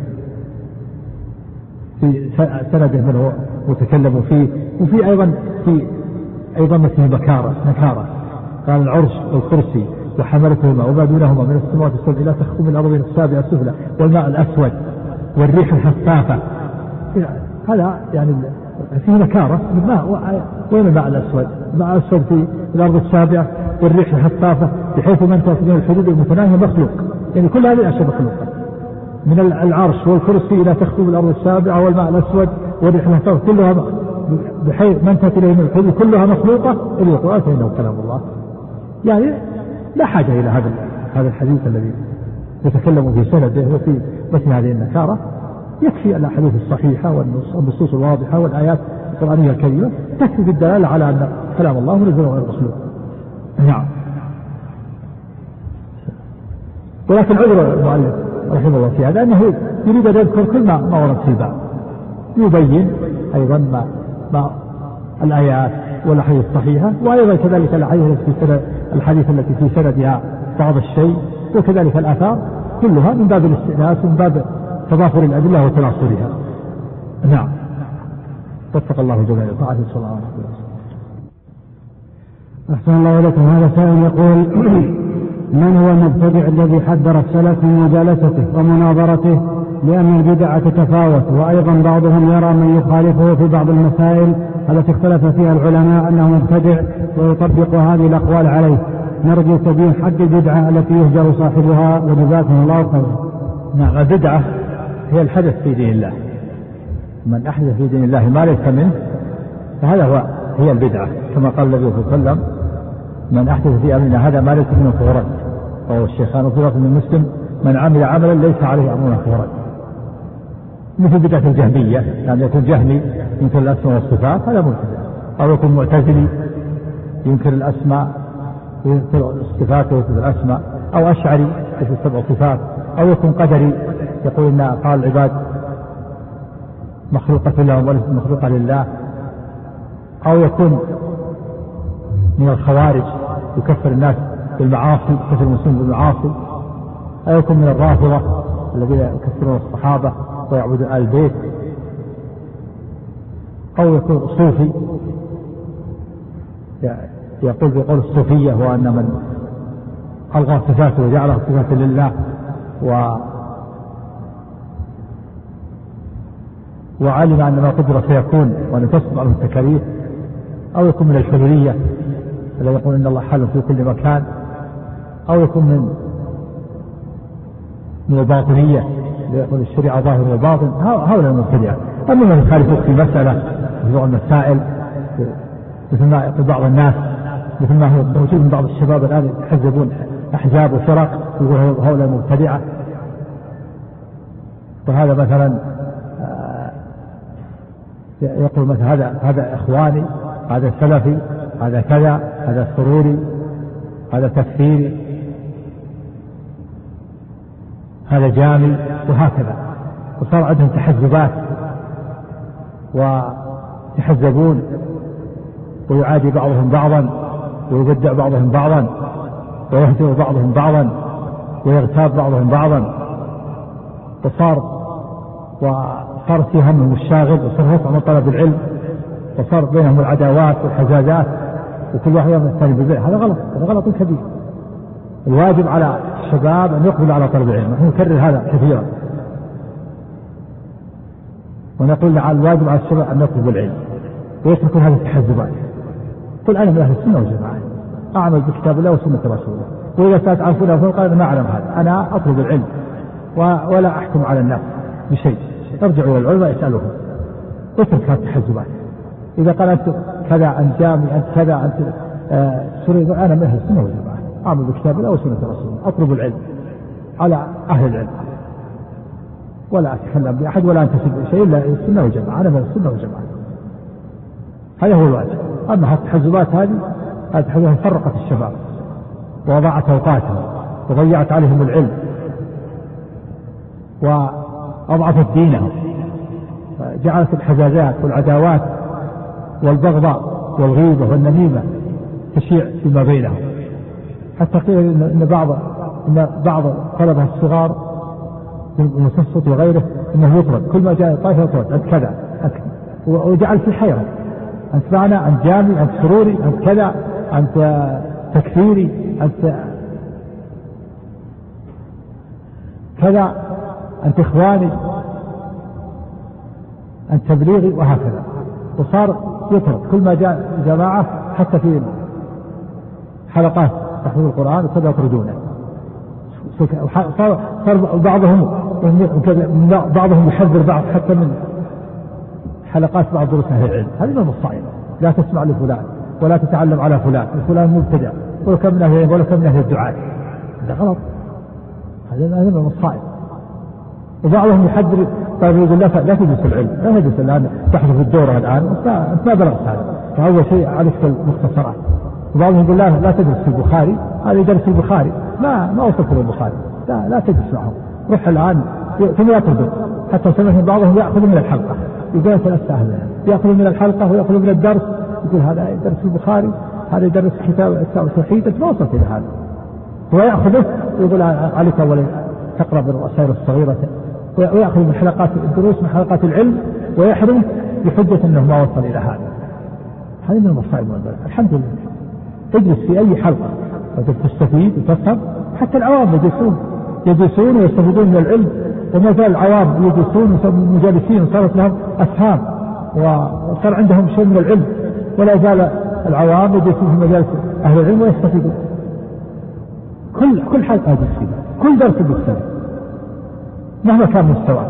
Speaker 2: في سنده من هو متكلم فيه، وفي أيضا في أيضا مثل بكارة نكارة، قال العرش والكرسي وحملتهما وما دونهما من السماوات السبع لا تخفوا من الأرض السابعة السفلى والماء الأسود والريح الحسافة. هذا يعني فيه نكارة. وين الماء الأسود؟ الماء الأسود في الأرض السابعة والريح الحسافة بحيث من تأتي من الحدود المتناهية مخلوق. يعني كل هذه الأشياء مخلوقة، من العرش والكرسي إلى تخفوا بالأرض السابعة والماء الأسود والريح الحسافة كلها بحيث من تأتي من الحدود كلها مخلوقة إلا القرآن فإنه كلام الله. يعني لا حاجة إلى هذا هذا الحديث الذي يتكلم في سنده وفي مثل هذه النكارة. يكفي الأحاديث الصحيحة والنصوص الواضحة والآيات القرآنية الكريمة تكفي بالدلالة على أن كلام الله منزل غير مخلوق. نعم. ولكن عذر المؤلف رحمه الله في هذا أنه يريد أن يذكر كل ما ما ورد في الباب، يبين أيضا ما, ما الآيات والأحاديث الصحيحة، وأيضا كذلك الأحاديث التي في سند الحديث التي في سندها بعض الشيء، وكذلك الآثار كلها من باب الاستئناس ومن باب تضافر الأدلة وتناصرها. نعم. وفق الله جميعا طاعة صلى الله عليه وسلم.
Speaker 3: أحسن الله إليكم. هذا سائل يقول: من هو المبتدع الذي حذر السلف من مجالسته ومناظرته لأن البدع تتفاوت، وأيضا بعضهم يرى من يخالفه في بعض المسائل التي اختلف فيها العلماء أنه مبتدع ويطبق هذه الأقوال عليه؟ نرجو تبيين حد البدعة التي يهجر صاحبها وجزاكم الله خيرا.
Speaker 2: نعم. البدعة هي الحدث في دين الله، من أحدث في دين الله ما ليس منه فهذا هو هي البدعة، كما قال النبي صلى الله عليه وسلم: من أحدث في أمرنا هذا ما ليس منه فهو رد. وهو الشيخان وفي لفظ من مسلم: من عمل عملا ليس عليه أمرنا فهو رد. مثل بدعة الجهمية، يعني يكون جهمي ينكر الأسماء والصفات هذا مبتدع، أو يكون معتزلي ينكر الأسماء وينكر الصفات ويثبت الأسماء، أو أشعري يثبت سبع صفات، أو يكون قدري يقول إن أفعال العباد مخلوقة لهم وليست مخلوقة لله، أو يكون من الخوارج يكفر الناس بالمعاصي، يكفر المسلمين بالمعاصي، أو يكون من الرافضة الذين يكفرون الصحابة ويعبدون آل البيت، أو يكون صوفي يقول بقول الصوفية هو أن من ألغى صفاته وجعلها صفات لله و وعلم أن ما قدر سيكون وأن تصدق عنه التكاليف، أو يكون من الحلولية الذي يقول إن الله حل في كل مكان، أو يكون من من الباطنية الذي يقول الشريعة ظاهر وباطن. هؤلاء المبتدعة. أما من يخالفون في مسألة في بعض المسائل مثل ما يقول بعض الناس، مثل ما هو موجود من بعض الشباب الآن يحزبون أحزاب وفرق يقول هؤلاء المبتدعة. وهذا مثلا يقول مثلا هذا هذا إخواني، هذا سلفي، هذا كذا، هذا سروري، هذا تكفيري، هذا جامي، وهكذا. وصار عندهم تحزبات ويحزبون ويعادي بعضهم بعضا ويبدع بعضهم بعضا ويهجر بعضهم بعضا ويغتاب بعضهم بعضا، وصار وصار في همهم الشاغل وصار يطعم طلب العلم، وصار بينهم العداوات والحزازات وكل واحد يوم الثاني بالبيع. هذا غلط، هذا غلط كبير. الواجب على الشباب أن يقبل على طلب العلم. نحن نكرر هذا كثيرا ونقول على الواجب على الشباب أن يطلب العلم ويتركوا هذه التحزبات. قل أنا من أهل السنة والجماعة، أعمل بكتاب الله وسنة رسوله، وإذا سألت عن فلان فقال أنا ما أعلم هذا، أنا أطلب العلم ولا أحكم على الناس بشيء. ارجعوا إلى العلماء يسألوهم، اترك هذه التحزبات. إذا قال أنت كذا أنت جامي أنت كذا أنت آه سوري، أنا من أهل السنة والجماعة، أعمل بكتاب الله وسنة رسوله، أطلب العلم على أهل العلم ولا أتكلم بأحد ولا أنتسب شيء إلا السنة والجماعة، أنا من السنة والجماعة. هذا هو الواجب. أما التحزبات هذه هذه التحزبات فرقت الشباب وضاعت أوقاتهم وضيعت عليهم العلم وأضعفت دينهم، جعلت الحزازات والعداوات والبغضاء والغيبة والنميمة تشيع فيما بينهم، حتى قيل إن بعض إن بعض طلبة الصغار المتوسط وغيره إنه يطرد، كل ما جاء طائفة يطرد أنت كذا، وجعل في حيرة، أنت معنا، أنت جامي، أنت سروري، أنت كذا، أنت تكفيري، أنت كذا، أنت إخواني، أنت تبليغي، وهكذا. وصار يطرد كل ما جاء جماعة، حتى في حلقات تحفيظ القرآن وكذا يطردونه. صار بعضهم بعضهم يحذر بعض حتى من حلقات بعض دروس أهل العلم. هذه من المصائب، لا تسمع لفلان ولا تتعلم على فلان، فلان مبتدع ولا كم من أهل العلم ولا كم من أهل الدعاء، هذا غلط، هذا من المصائب. وبعضهم يحذر، طيب يقول لا لا تجلس العلم، لا تجلس الآن تحدث الدورة الآن، أنت ما بلغت هذا، فأول شيء عليك المختصرات. وبعضهم يقول لا لا تجلس في البخاري، هذا يدرس البخاري، ما ما وصلت للبخاري، لا لا تجلس معهم، روح الآن ثم يطردون. حتى سمعهم بعضهم يأخذ من الحلقة، يقول ثلاث أهل يأخذ من الحلقة ويأخذ من الدرس، يقول هذا يدرس البخاري، هذا يدرس كتاب التوحيد، أنت ما وصلت إلى هذا. هو يأخذه ويقول عليك أولا تقرأ بالرسائل الصغيرة، ويأخذ من حلقات الدروس من حلقات العلم ويحرم بحجة أنه ما وصل إلى هذا. هذه من المصائب والبلاء. الحمد لله تجلس في أي حلقة وتستفيد وتفهم، حتى العوام يجلسون يجلسون ويستفيدون من العلم، وما زال العوام يجلسون مجالسين وصارت لهم أفهام وصار عندهم شيء من العلم، ولا زال العوام يجلسون في مجالس أهل العلم ويستفيدون. كل كل حلقة يجلسون، كل درس يجلسون مهما كان مستواه.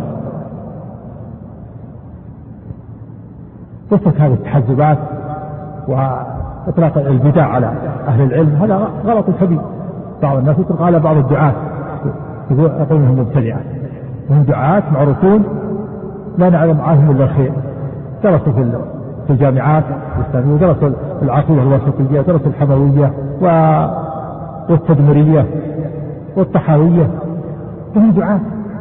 Speaker 2: وفق هذه التحزبات وإطلاق البدع على أهل العلم هذا غلط كبير. بعض الناس يطلق على بعض الدعاة يقول أنهم مبتدعة، وهم دعاة معروفون لا نعلم عنهم إلا الخير، درسوا في في الجامعات الإسلامية، ودرسوا العقيدة الوسطية، درسوا الحموية والتدمرية والطحاوية، وهم دعاة.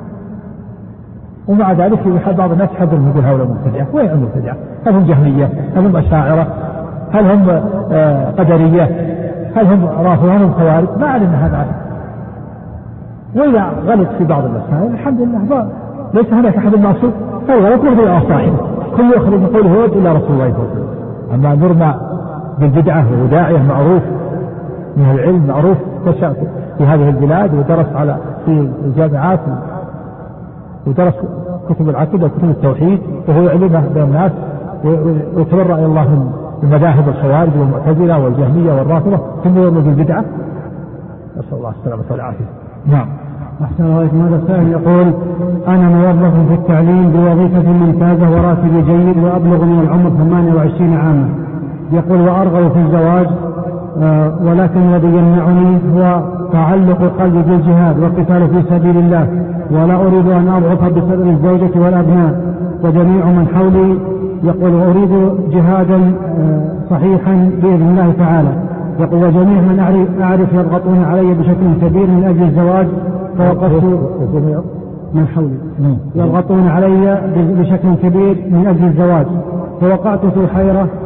Speaker 2: ومع ذلك بعض الناس حذرهم يقول هؤلاء مبتدعة. وين المبتدعة؟ هل هم جهمية؟ هل هم أشاعرة؟ هل هم قدرية؟ هل هم رافضة؟ هل هم خوارج؟ ما علمنا هذا عنه. وإذا غلط في بعض المسائل الحمد لله ليس هناك أحد معصوم، فالغلط يرضي أصاحبه، كل يخرج من قوله هو إلا رسول الله صلى الله عليه وسلم. أما نرمى بالبدعة وداعية معروف من العلم معروف تشاء في هذه البلاد ودرس على في الجامعات ودرس كتب العقيدة وكتب التوحيد وهو يعلمه بين الناس ويتبرأ إلى الله من المذاهب الخوارج والمعتزلة والجهمية والرافضة، ثم يرمى بالبدعة. نسأل الله السلامة والعافية. نعم.
Speaker 3: أحسن الله إليكم. هذا السائل يقول أنا موظف في التعليم بوظيفة ممتازة وراتبي جيد وأبلغ من العمر ثمانية وعشرين عاما. يقول وأرغب في الزواج آه ولكن الذي يمنعني هو تعلق قلبي بالجهاد والقتال في سبيل الله، ولا أريد أن أضعف بسبب الزوجة والأبناء وجميع من حولي. يقول أريد جهادا آه صحيحا بإذن الله تعالى. يقول وجميع من أعرف, أعرف يضغطون علي بشكل كبير من أجل الزواج، فوقفت من حولي يضغطون علي بشكل كبير من أجل الزواج، فوقعت في حيرة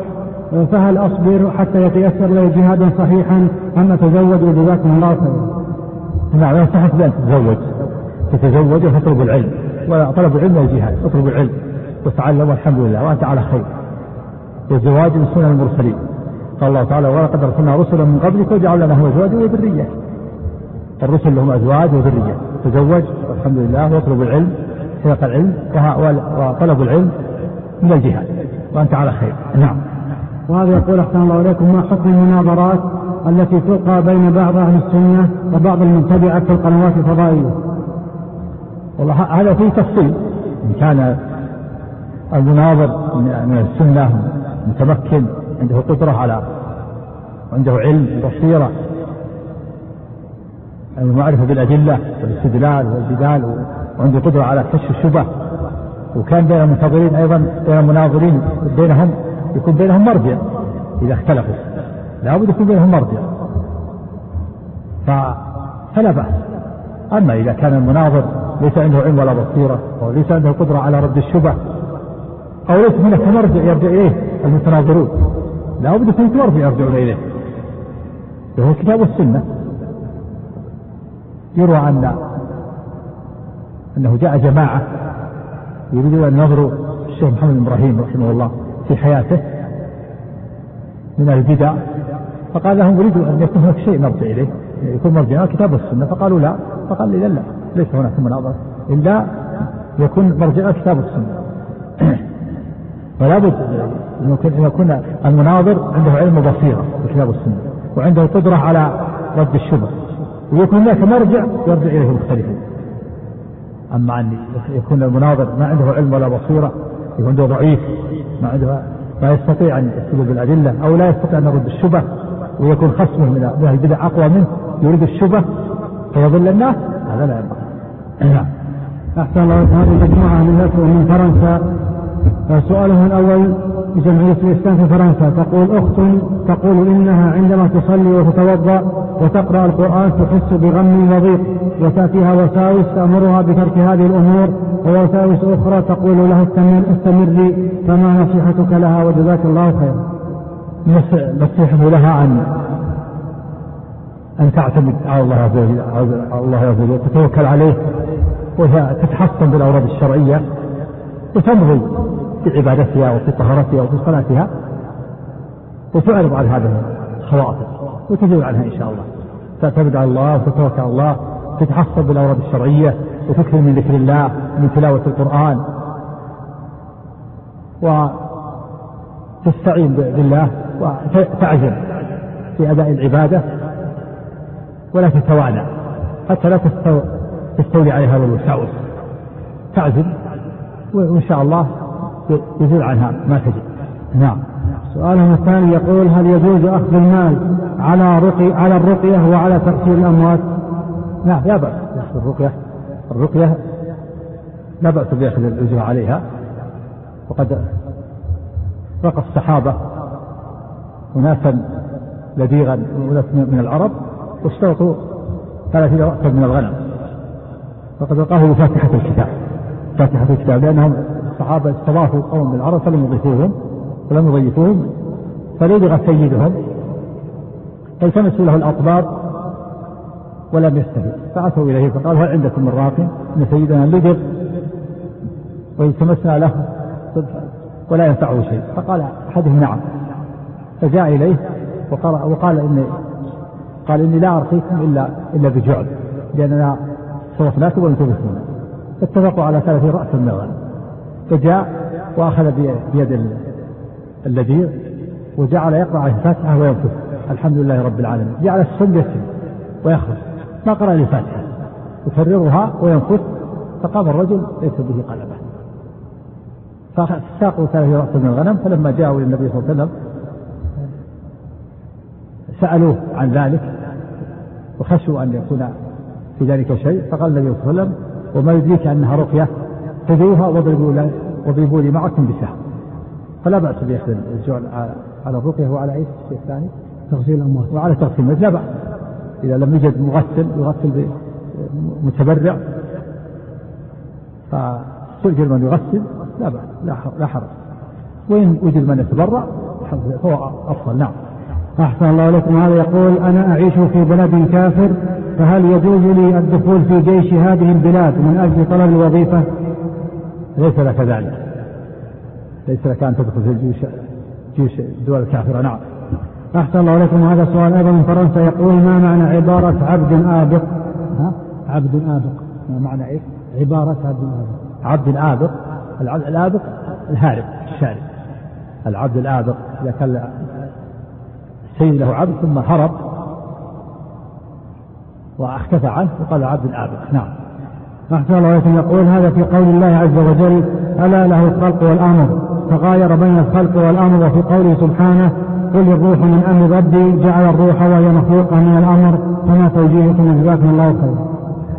Speaker 3: فهل أصبر حتى يتيسر لي جهادا صحيحا أم أتزوج وجزاكم الله خيرا؟
Speaker 2: نعم ينصحك بأن تتزوج تتزوج وتطلب العلم، وطلب العلم والجهاد، اطلب العلم وتعلم والحمد لله وأنت على خير. والزواج من سنن المرسلين، قال الله تعالى ولقد أرسلنا رسلا من قبلك وجعلنا لهم أزواجا وذرية. الرسل لهم أزواج وذرية، تزوج والحمد لله واطلب العلم سياق العلم وطلب العلم من الجهاد وأنت على خير. نعم.
Speaker 3: وهذا يقول أحسن الله إليكم ما حكم المناظرات التي تلقى بين بعض أهل السنة وبعض المتبعة في القنوات الفضائية؟
Speaker 2: والله هذا فيه تفصيل، إن كان المناظر من السنة متمكن عنده قدرة على عنده علم وبصيرة المعرفة بالأدلة والاستدلال والجدال وعنده قدرة على كشف الشبه، وكان بين المنتظرين أيضا بين المناظرين بينهم يكون بينهم مرجع إذا اختلفوا، لابد يكون بينهم مرجع فلا بأس. أما إذا كان المناظر ليس عنده علم ولا بصيرة أو ليس عنده قدرة على رد الشبه أو ليس هناك مرجع يرجع إليه المتناظرون، لابد يكون مرجع يرجعون إليه وهو كتاب السنة. يروى أن أنه جاء جماعة يريدون أن ينظروا الشيخ محمد بن إبراهيم رحمه الله في حياته من البدع، فقال لهم أريد أن يكون هناك شيء نرجع إليه يكون مرجعنا كتاب السنة، فقالوا لا، فقال لي لا لا ليس هناك مناظرة إلا يكون مرجعنا كتاب السنة. فلا بد أن يكون المناظر عنده علم وبصيرة في كتاب السنة وعنده قدرة على رد الشبه، ويكون هناك مرجع يرجع إليه المختلفين. أما أن يكون المناظر ما عنده علم ولا بصيرة، يكون عنده ضعيف ما عنده لا يستطيع أن يستدل بالأدلة أو لا يستطيع أن يرد الشبه، ويكون خصمه من البدع أقوى منه يريد الشبه فيضل الناس، هذا لا ينبغي.
Speaker 3: أحسن الله. هذه مجموعة من الناس من فرنسا، سؤالهم الأول بجمعية الإسلام في فرنسا، تقول أخت تقول إنها عندما تصلي وتتوضأ وتقرأ القرآن تحس بغم وضيق وتأتيها وساوس تأمرها بترك هذه الأمور، ووساوس أخرى تقول لها استمر استمري، فما نصيحتك لها وجزاك الله خيرا؟
Speaker 2: نصيحته لها أن أن تعتمد على الله عز وجل الله عز وجل وتتوكل عليه وتتحصن بالأوراد الشرعية وتمضي في عبادتها وفي طهارتها وفي صلاتها وتعرض عن هذه الخواطر وتزول عنها إن شاء الله، تعتمد على الله وتتوكل على الله، تتحصن بالأوراد الشرعية وتكثر من ذكر الله من تلاوة القرآن وتستعين بالله وتعزم في أداء العبادة ولا تتوانى حتى لا تستولي عليها الوساوس، تعزم وإن شاء الله يزول عنها ما تجد. نعم.
Speaker 3: سؤالهم الثاني يقول هل يجوز أخذ المال على رقي على الرقية وعلى تغسيل الأموات؟
Speaker 2: نعم لا بأس يأخذ الرقية، الرقية لا بأس بأخذ الأجر عليها، وقد رقى الصحابة أناسا لديغا من العرب واشترطوا ثلاثين رأسا من الغنم، وقد رقاه بفاتحة الكتاب فاتحة الكتاب لأنهم الصحابة استضافوا قوم بالعرب فلم يضيفوهم ولم يضيفوهم فلدغ سيدهم فالتمسوا له الأطباب ولم يستفد، فأتوا إليه فقالوا هل عندكم من راق إن سيدنا لدغ والتمسنا له ولا ينفعه شيء، فقال أحدهم نعم، فجاء إليه وقال إني قال إني لا أرقيكم إلا إلا بجعل لأننا صرفناكم ولم تبثونا، فاتفقوا على ثلاثين رأسا من الغنم، فجاء وأخذ بيد اللذيذ وجعل يقرأ على الفاتحة وينفث الحمد لله رب العالمين، جعل السم يسم ويخرج ما قرأ الفاتحة يكررها وينفث، فقام الرجل ليس به قلبه، فساقوا ثلاثين رأسا من الغنم، فلما جاءوا إلى النبي صلى الله عليه وسلم سألوه عن ذلك وخشوا أن يكون في ذلك شيء، فقال النبي صلى الله عليه وسلم وما يدريك أنها رقية خذوها واضربوا لي معكم بسهم، فلا بأس بأخذ الجعل على الرقية وعلى أي شيء ثاني
Speaker 3: تغسيل الأموات
Speaker 2: وعلى تغسيل الموت لا بأس، إذا لم يوجد مغسل يغسل متبرع فاستؤجر من يغسل لا بأس لا حرج، وإن وجد من يتبرع فهو أفضل. نعم.
Speaker 3: أحسن الله لكم. هذا يقول أنا أعيش في بلد كافر، فهل يجوز لي الدخول في جيش هذه البلاد من أجل طلب الوظيفة؟
Speaker 2: ليس لك ذلك، ليس لك أن تدخل في الجيش جيش الدول الكافرة. نعم.
Speaker 3: أحسن الله لكم. هذا سؤال أيضا من فرنسا يقول ما معنى عبارة عبد آبق؟
Speaker 2: ها؟ عبد آبق ما معنى إيه؟
Speaker 3: عبارة عبد آبق.
Speaker 2: عبد آبق، العبد الآبق الهارب الشارد. العبد الآبق إذا كان السيد له عبد ثم هرب واختفى عنه وقال عبد الآبق. نعم.
Speaker 3: أحسن الله لكم. يقول هذا في قول الله عز وجل ألا له الخلق والأمر، تغاير بين الخلق والأمر، وفي قوله سبحانه قل الروح من أمر ربي جعل الروح وهي مخلوقة من الأمر، فما توجيهكم؟ جزاكم الله خيرا.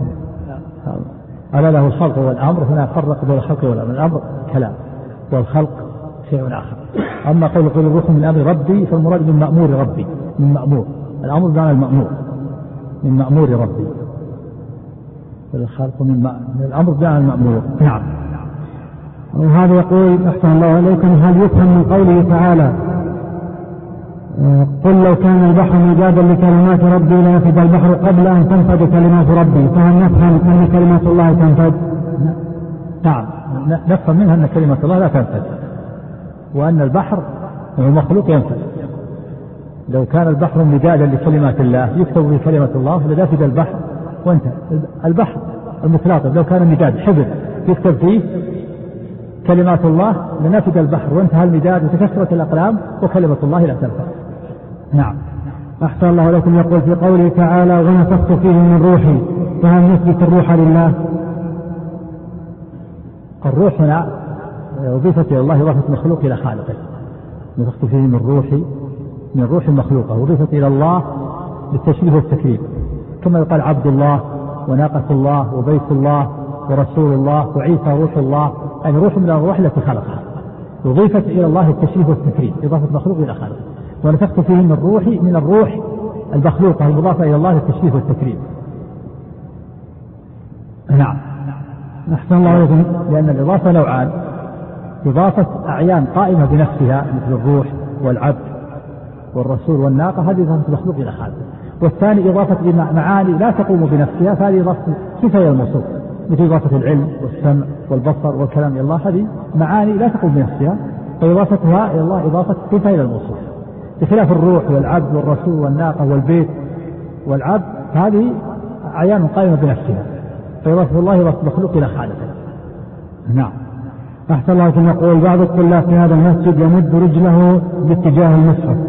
Speaker 2: ألا له الخلق والأمر، هنا فرق بين الخلق والأمر. الأمر كلام والخلق شيء آخر. أما قول قل الروح من أمر ربي فالمراد من مأمور ربي، من مأمور. الأمر بمعنى المأمور، من مأمور ربي. الخلق من, من الأمر بمعنى المأمور. نعم.
Speaker 3: وهذا يقول أحسن الله عليكم هل يفهم من قوله تعالى قل لو كان البحر مدادا لكلمات ربي لنفد البحر قبل أن تنفد كلمات ربي، فهل نفهم أن كلمات الله تنفد؟
Speaker 2: نعم نفهم منها أن كلمات الله لا تنفد، وأن البحر هو مخلوق ينفد. لو كان البحر مدادا لكلمات الله يكتب به كلمة الله لنفد البحر وانتهى. البحر المتلاطم لو كان مداد حبر يكتب فيه كلمات الله لنفد البحر وانتهى المداد وتكسرت الأقلام وكلمة الله لا تنفد. نعم.
Speaker 3: أحسن الله لكم. يقول في قوله تعالى ونفخت فيه من روحي، فهل نثبت الروح لله؟
Speaker 2: الروح هنا أضيفت إلى الله إضافة مخلوق إلى خالقه. نفخت فيه من روحي، من روح المخلوقة، وضيفت إلى الله للتشريف والتكريم، كما يقال عبد الله وناقة الله وبيت الله ورسول الله وعيسى روح الله، يعني روح من الأرواح التي خلقها، وضيفت إلى الله التشريف والتكريم، إضافة مخلوق إلى خالقه. ونفخت فيه من روحي، من الروح المخلوقة المضافة إلى الله التشريف والتكريم. نعم.
Speaker 3: أحسن الله لكم.
Speaker 2: لأن الإضافة نوعان، إضافة أعيان قائمة بنفسها مثل الروح والعبد والرسول والناقة، هذه إضافة مخلوق إلى خالقه. والثاني إضافة معاني لا تقوم بنفسها، فهذه إضافة صفة إلى الموصوف، مثل إضافة العلم والسمع والبصر والكلام إلى الله، هذه معاني لا تقوم بنفسها، فإضافتها إلى الله إضافة صفة إلى الموصوف. بخلاف الروح والعبد والرسول والناقة والبيت والعبد، هذه أعيان قائمة بنفسها، فإضافة الله إضافة مخلوق إلى خالقه. نعم.
Speaker 3: أحسن الله لكم. يقول بعض الطلاب في هذا المسجد يمد رجله باتجاه المصحف،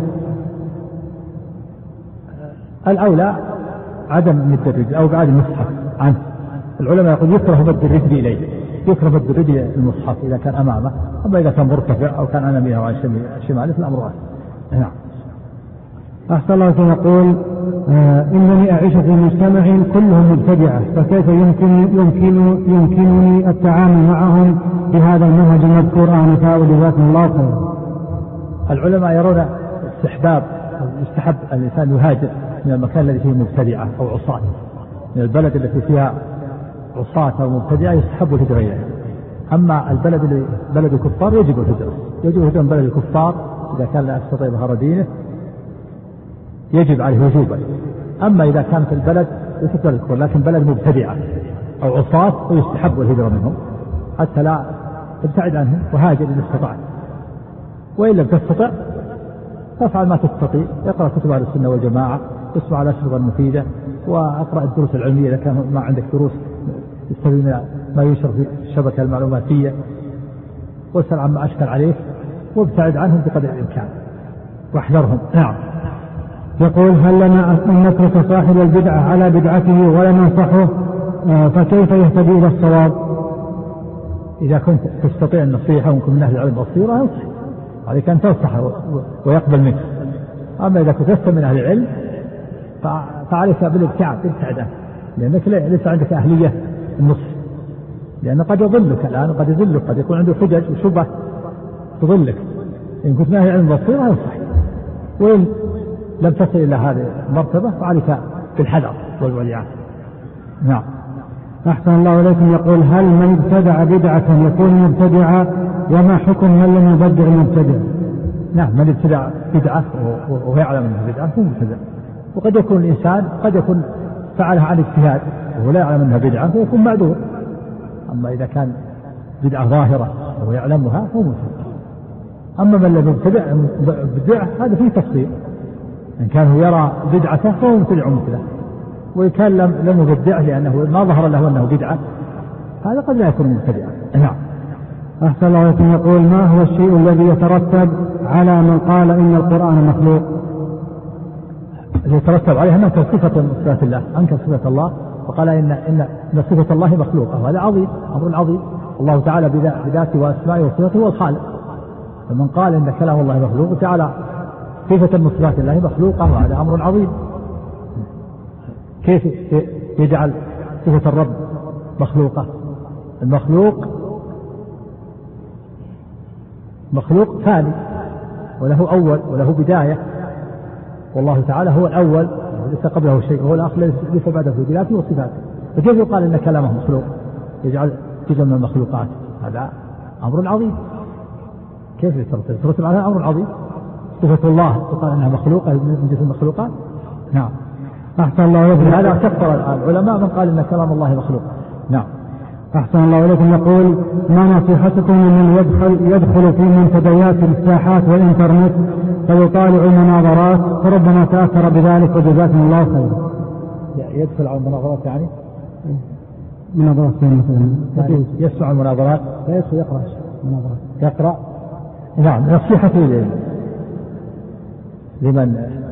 Speaker 2: الأولى عدم مد الرجل أو بعد المصحف عنه. العلماء يقول يكره مد الرجل إليه، يكره مد الرجل المصحف إذا كان أمامه، أما إذا كان مرتفع أو كان أمامه أو عن شماله فالأمر واسع. نعم.
Speaker 3: أحسن الله لكم. يقول آه إنني أعيش في مجتمع كلهم مبتدعة، فكيف يمكن يمكن يمكنني التعامل معهم بهذا المنهج المذكور آنفا؟ وجزاكم الله خيرا.
Speaker 2: العلماء يرون استحباب يستحب الإنسان يهاجر من المكان الذي فيه مبتدعة أو عصاة، من البلد التي فيها عصاة أو مبتدعة يستحب الهجرة إليها. أما البلد اللي بلد الكفار يجب الهجرة، يجب الهجرة من بلد الكفار إذا كان لا يستطيع ظهر دينه، يجب عليه وجوبا. أما إذا كانت البلد ليست بلد الكفار لكن بلد مبتدعة أو عصاة فيستحب الهجرة منهم حتى لا تبتعد عنهم، وهاجر إذا استطعت. وإن لم تستطع فافعل ما تستطيع، اقرأ كتب أهل السنة والجماعة، اسمع الأشرطة المفيدة، واقرأ الدروس العلمية إذا كان ما عندك دروس تستفيد ما ينشر في الشبكة المعلوماتية، واسأل عما أشكل عليك، وابتعد عنهم بقدر الإمكان واحذرهم. نعم.
Speaker 3: يقول هل لنا أن نترك صاحب البدعة على بدعته ولا ننصحه، فكيف يهتدي إلى الصواب؟
Speaker 2: إذا كنت تستطيع النصيحة وكنت من أهل العلم بصيرة ينصح عليك أن تنصحه ويقبل منك. أما إذا كنت لست من أهل العلم فعليك بالابتعاد ابتعد عنه، لأنك ليس عندك أهلية النصح، لأن قد يضلك الآن وقد يضلك، قد يكون عنده حجج وشبه تضلك. إن كنت من أهل العلم بصيرة ينصح، وإن لم تصل إلى هذه المرتبة فعليك بالحذر والولعان. نعم.
Speaker 3: أحسن الله إليكم. يقول هل من ابتدع بدعة يكون مبتدعا، وما حكم من لم يبدع المبتدع؟
Speaker 2: نعم من ابتدع بدعة وهو يعلم أنها بدعة هو مبتدع. وقد يكون الإنسان قد يكون فعلها عن اجتهاد وهو لا يعلم أنها بدعة فيكون معذور. أما إذا كان بدعة ظاهرة وهو يعلمها هو مبتدع. أما من لم يبتدع بدعة هذا فيه تفصيل، إن كان هو يرى بدعته فهو مبتدع مثله، وإن كان لم لم يبدع لأنه ما ظهر له أنه بدعة هذا قد لا يكون مبتدعا. نعم.
Speaker 3: أحسن الله إليكم. يقول ما هو الشيء الذي يترتب على من قال إن القرآن مخلوق؟
Speaker 2: يترتب عليها أنك صفة من صفات الله، أنك صفة الله وقال إن إن إن صفة الله مخلوقة، وهذا عظيم، أمر عظيم. الله تعالى بذاته وأسمائه وصفاته هو الخالق، فمن قال إن كلام الله مخلوق تعالى صفة من صفات الله مخلوقة وهذا أمر عظيم. كيف يجعل صفة الرب مخلوقة؟ المخلوق مخلوق ثاني وله أول وله بداية، والله تعالى هو الأول ليس قبله شيء وهو الآخر ليس بعده في ذاته وصفاته، فكيف يقال إن كلامه مخلوق يجعل جزء من المخلوقات؟ هذا أمر عظيم. كيف يترتب على أمر عظيم؟ صفة الله يقال أنها مخلوقة من جزء المخلوقات. نعم.
Speaker 3: أحسن الله إليكم.
Speaker 2: هذا كفر العلماء من قال إن كلام الله مخلوق. نعم.
Speaker 3: أحسن الله إليكم. يقول ما نصيحتكم من يدخل يدخل في منتديات الساحات والإنترنت فيطالع المناظرات فربما تأثر بذلك وجزاكم الله خيرا؟
Speaker 2: يدخل على المناظرات يعني
Speaker 3: مناظرات مثلا
Speaker 2: يعني يسمع المناظرات
Speaker 3: فيدخل يقرأ مناظرات
Speaker 2: يقرأ. نعم. نصيحتي لمن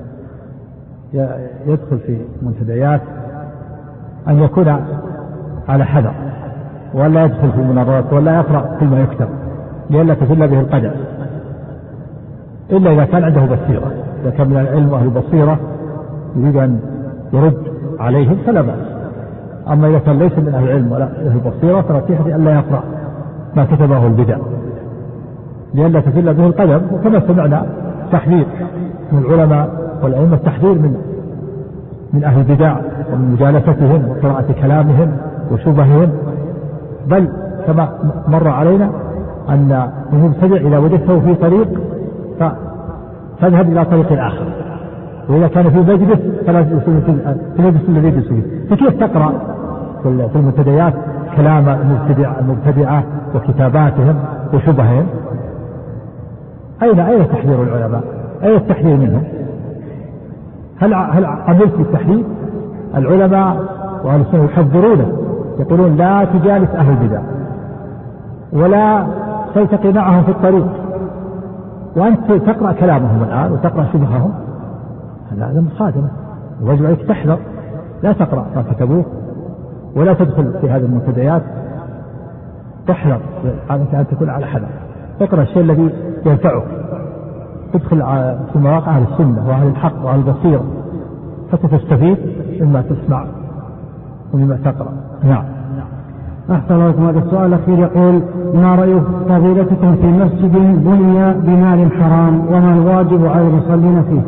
Speaker 2: يدخل في منتديات أن يكون على حذر ولا يدخل في المناظرات ولا يقرأ كل ما يكتب لئلا تزل به القدم، إلا إذا كان عنده بصيرة. إذا كان من العلم أهل البصيرة يريد أن يرد عليهم فلا بأس. أما إذا كان ليس من أهل العلم ولا أهل البصيرة فنصيحتي ألا يقرأ ما كتبه البدع لئلا تزل به القدم. وكما سمعنا تحذير من العلماء والأئمة، التحذير من من أهل البدع ومن مجالستهم وقراءة كلامهم وشبههم، بل كما مر علينا أن المبتدع إذا وجدته في طريق فاذهب إلى طريق آخر، وإذا كان في مجلس فلا تجلس في المجلس الذي يجلس فيه. فكيف تقرأ في المنتديات كلام المبتدع المبتدعة وكتاباتهم وشبههم؟ أين أين تحذير العلماء؟ أين التحذير منهم؟ هل هل عملت بالتحذير؟ العلماء وأهل السنة يحذرونه، يقولون لا تجالس أهل البدع ولا تلتقي معهم في الطريق، وأنت تقرأ كلامهم الآن وتقرأ شبههم، هذا مصادمة. ويجب عليك تحذر، لا تقرأ ما كتبوه ولا تدخل في هذه المنتديات، تحذر أن تكون على حذر. اقرأ الشيء الذي ينفعك، ادخل في مواقع أهل السنة وأهل الحق وأهل البصيرة فتستفيد مما تسمع ومما تقرأ. نعم.
Speaker 3: أحسن الله إليكم. هذا السؤال الأخير يقول ما رأي فضيلتكم في مسجد بني بمال حرام وما الواجب على المصلين فيه؟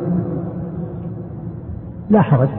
Speaker 2: لا حرج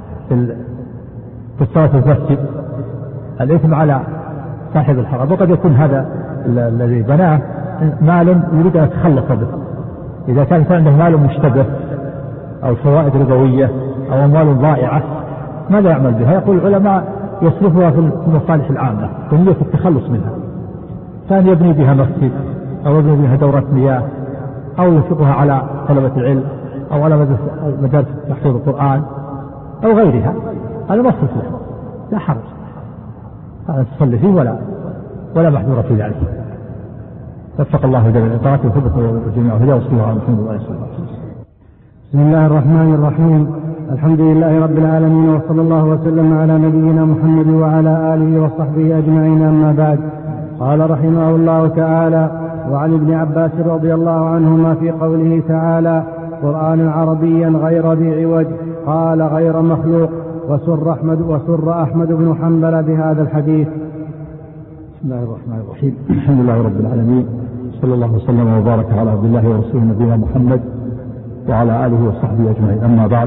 Speaker 2: في الصلاة في المسجد، الإثم على صاحب الحرام، وقد يكون هذا الذي بناه مال يريد أن يتخلص به. إذا كان عنده مال مشتبه أو فوائد ربوية أو أموال ضائعة ماذا يعمل بها؟ يقول العلماء يصرفها في المصالح العامة بنية التخلص منها، كان يبني بها مسجد أو يبني بها دورة مياه أو ينفقها على طلبة العلم أو على مدارس تحفيظ القرآن أو غيرها، هذا مصرف له لا حرج، هذا تصلي فيه ولا ولا محذور في ذلك. وفق الله جميع الطاعات وثبت الجميع وهداه وصلى على محمد وعلى اله وصحبه.
Speaker 3: بسم الله الرحمن الرحيم. الحمد لله رب العالمين وصلى الله وسلم على نبينا محمد وعلى آله وصحبه أجمعين. أما بعد، قال رحمه الله تعالى: وعن ابن عباس رضي الله عنهما في قوله تعالى: قرآنا عربيا غير ذي عوج، قال غير مخلوق. وسر أحمد, وسر أحمد بن حنبل بهذا الحديث.
Speaker 2: بسم الله الرحمن الرحيم. الحمد لله رب العالمين، صلى الله وسلم وبارك على عبد الله ورسوله نبينا محمد وعلى آله وصحبه أجمعين. أما بعد،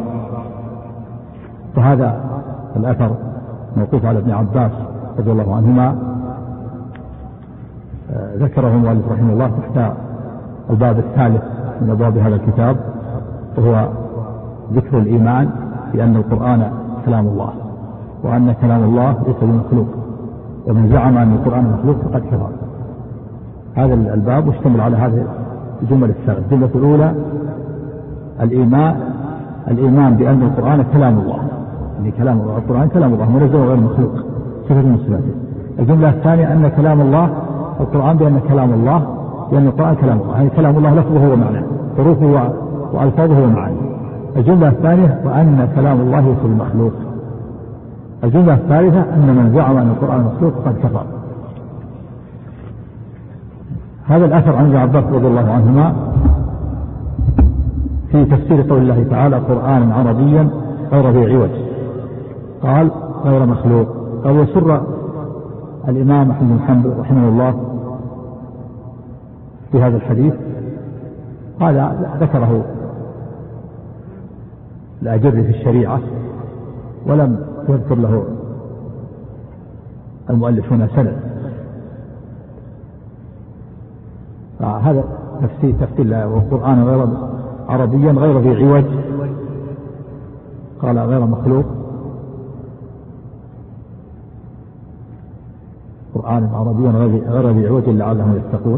Speaker 2: فهذا الأثر موقوف على ابن عباس رضي الله عنهما، ذكره المؤلف رحمه الله تحت الباب الثالث من أبواب هذا الكتاب، وهو ذكر الإيمان بأن القرآن كلام الله، وأن كلام الله ليس بمخلوق، ومن زعم أن القرآن مخلوق فقد كفر. هذا الباب يشتمل على هذه الجمل الثلاث. الجملة الأولى الإيمان الإيمان بأن القرآن كلام الله، يعني كلام الله، القرآن كلام الله منزل غير مخلوق، صفة من صفاته. الجملة الثانية أن كلام الله، القرآن بأن كلام الله، لأن القرآن كلام الله، يعني كلام الله لفظه ومعناه، حروفه وألفاظه ومعانيه. الجملة الثانية وأن كلام الله ليس بمخلوق. الجملة الثالثة أن من زعم أن القرآن مخلوق قد كفر. هذا الأثر عن ابن عباس رضي الله عنهما في تفسير قول الله تعالى قرآنا عربيا غير ذي عوج، قال غير مخلوق. قال يسر الإمام أحمد بن حنبل رحمه الله في هذا الحديث، هذا ذكره الأجري في الشريعة ولم يذكر له المؤلف هنا سند. هذا تفسير تفسير والقرآن غير عربيا غير ذي عوج، قال غير مخلوق، قرآن عربيا غير ذي عوج لعلهم يتقون.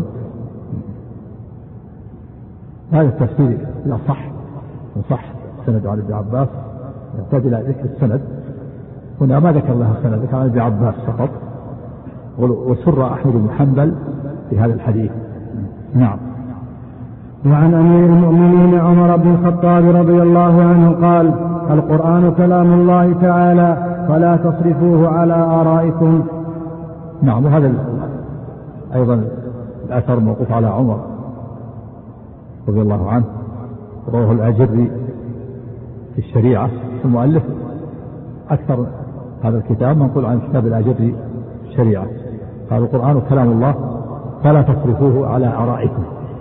Speaker 2: هذا التفسير لا صح صح سند عن ابن عباس، يحتاج إلى ذكر السند. هنا ما ذكر لها السند، ذكر عن ابن عباس فقط. وسر أحمد بن حنبل في هذا الحديث. نعم.
Speaker 3: وعن أمير المؤمنين عمر بن الخطاب رضي الله عنه قال القرآن كلام الله تعالى فلا تصرفوه على آرائكم.
Speaker 2: نعم. وهذا أيضا الأثر موقوف على عمر رضي الله عنه، رواه الأجري في الشريعة. المؤلف أكثر هذا الكتاب منقول عن كتاب الأجري في الشريعة، قال القرآن كلام الله فلا تصرفوه على آرائكم.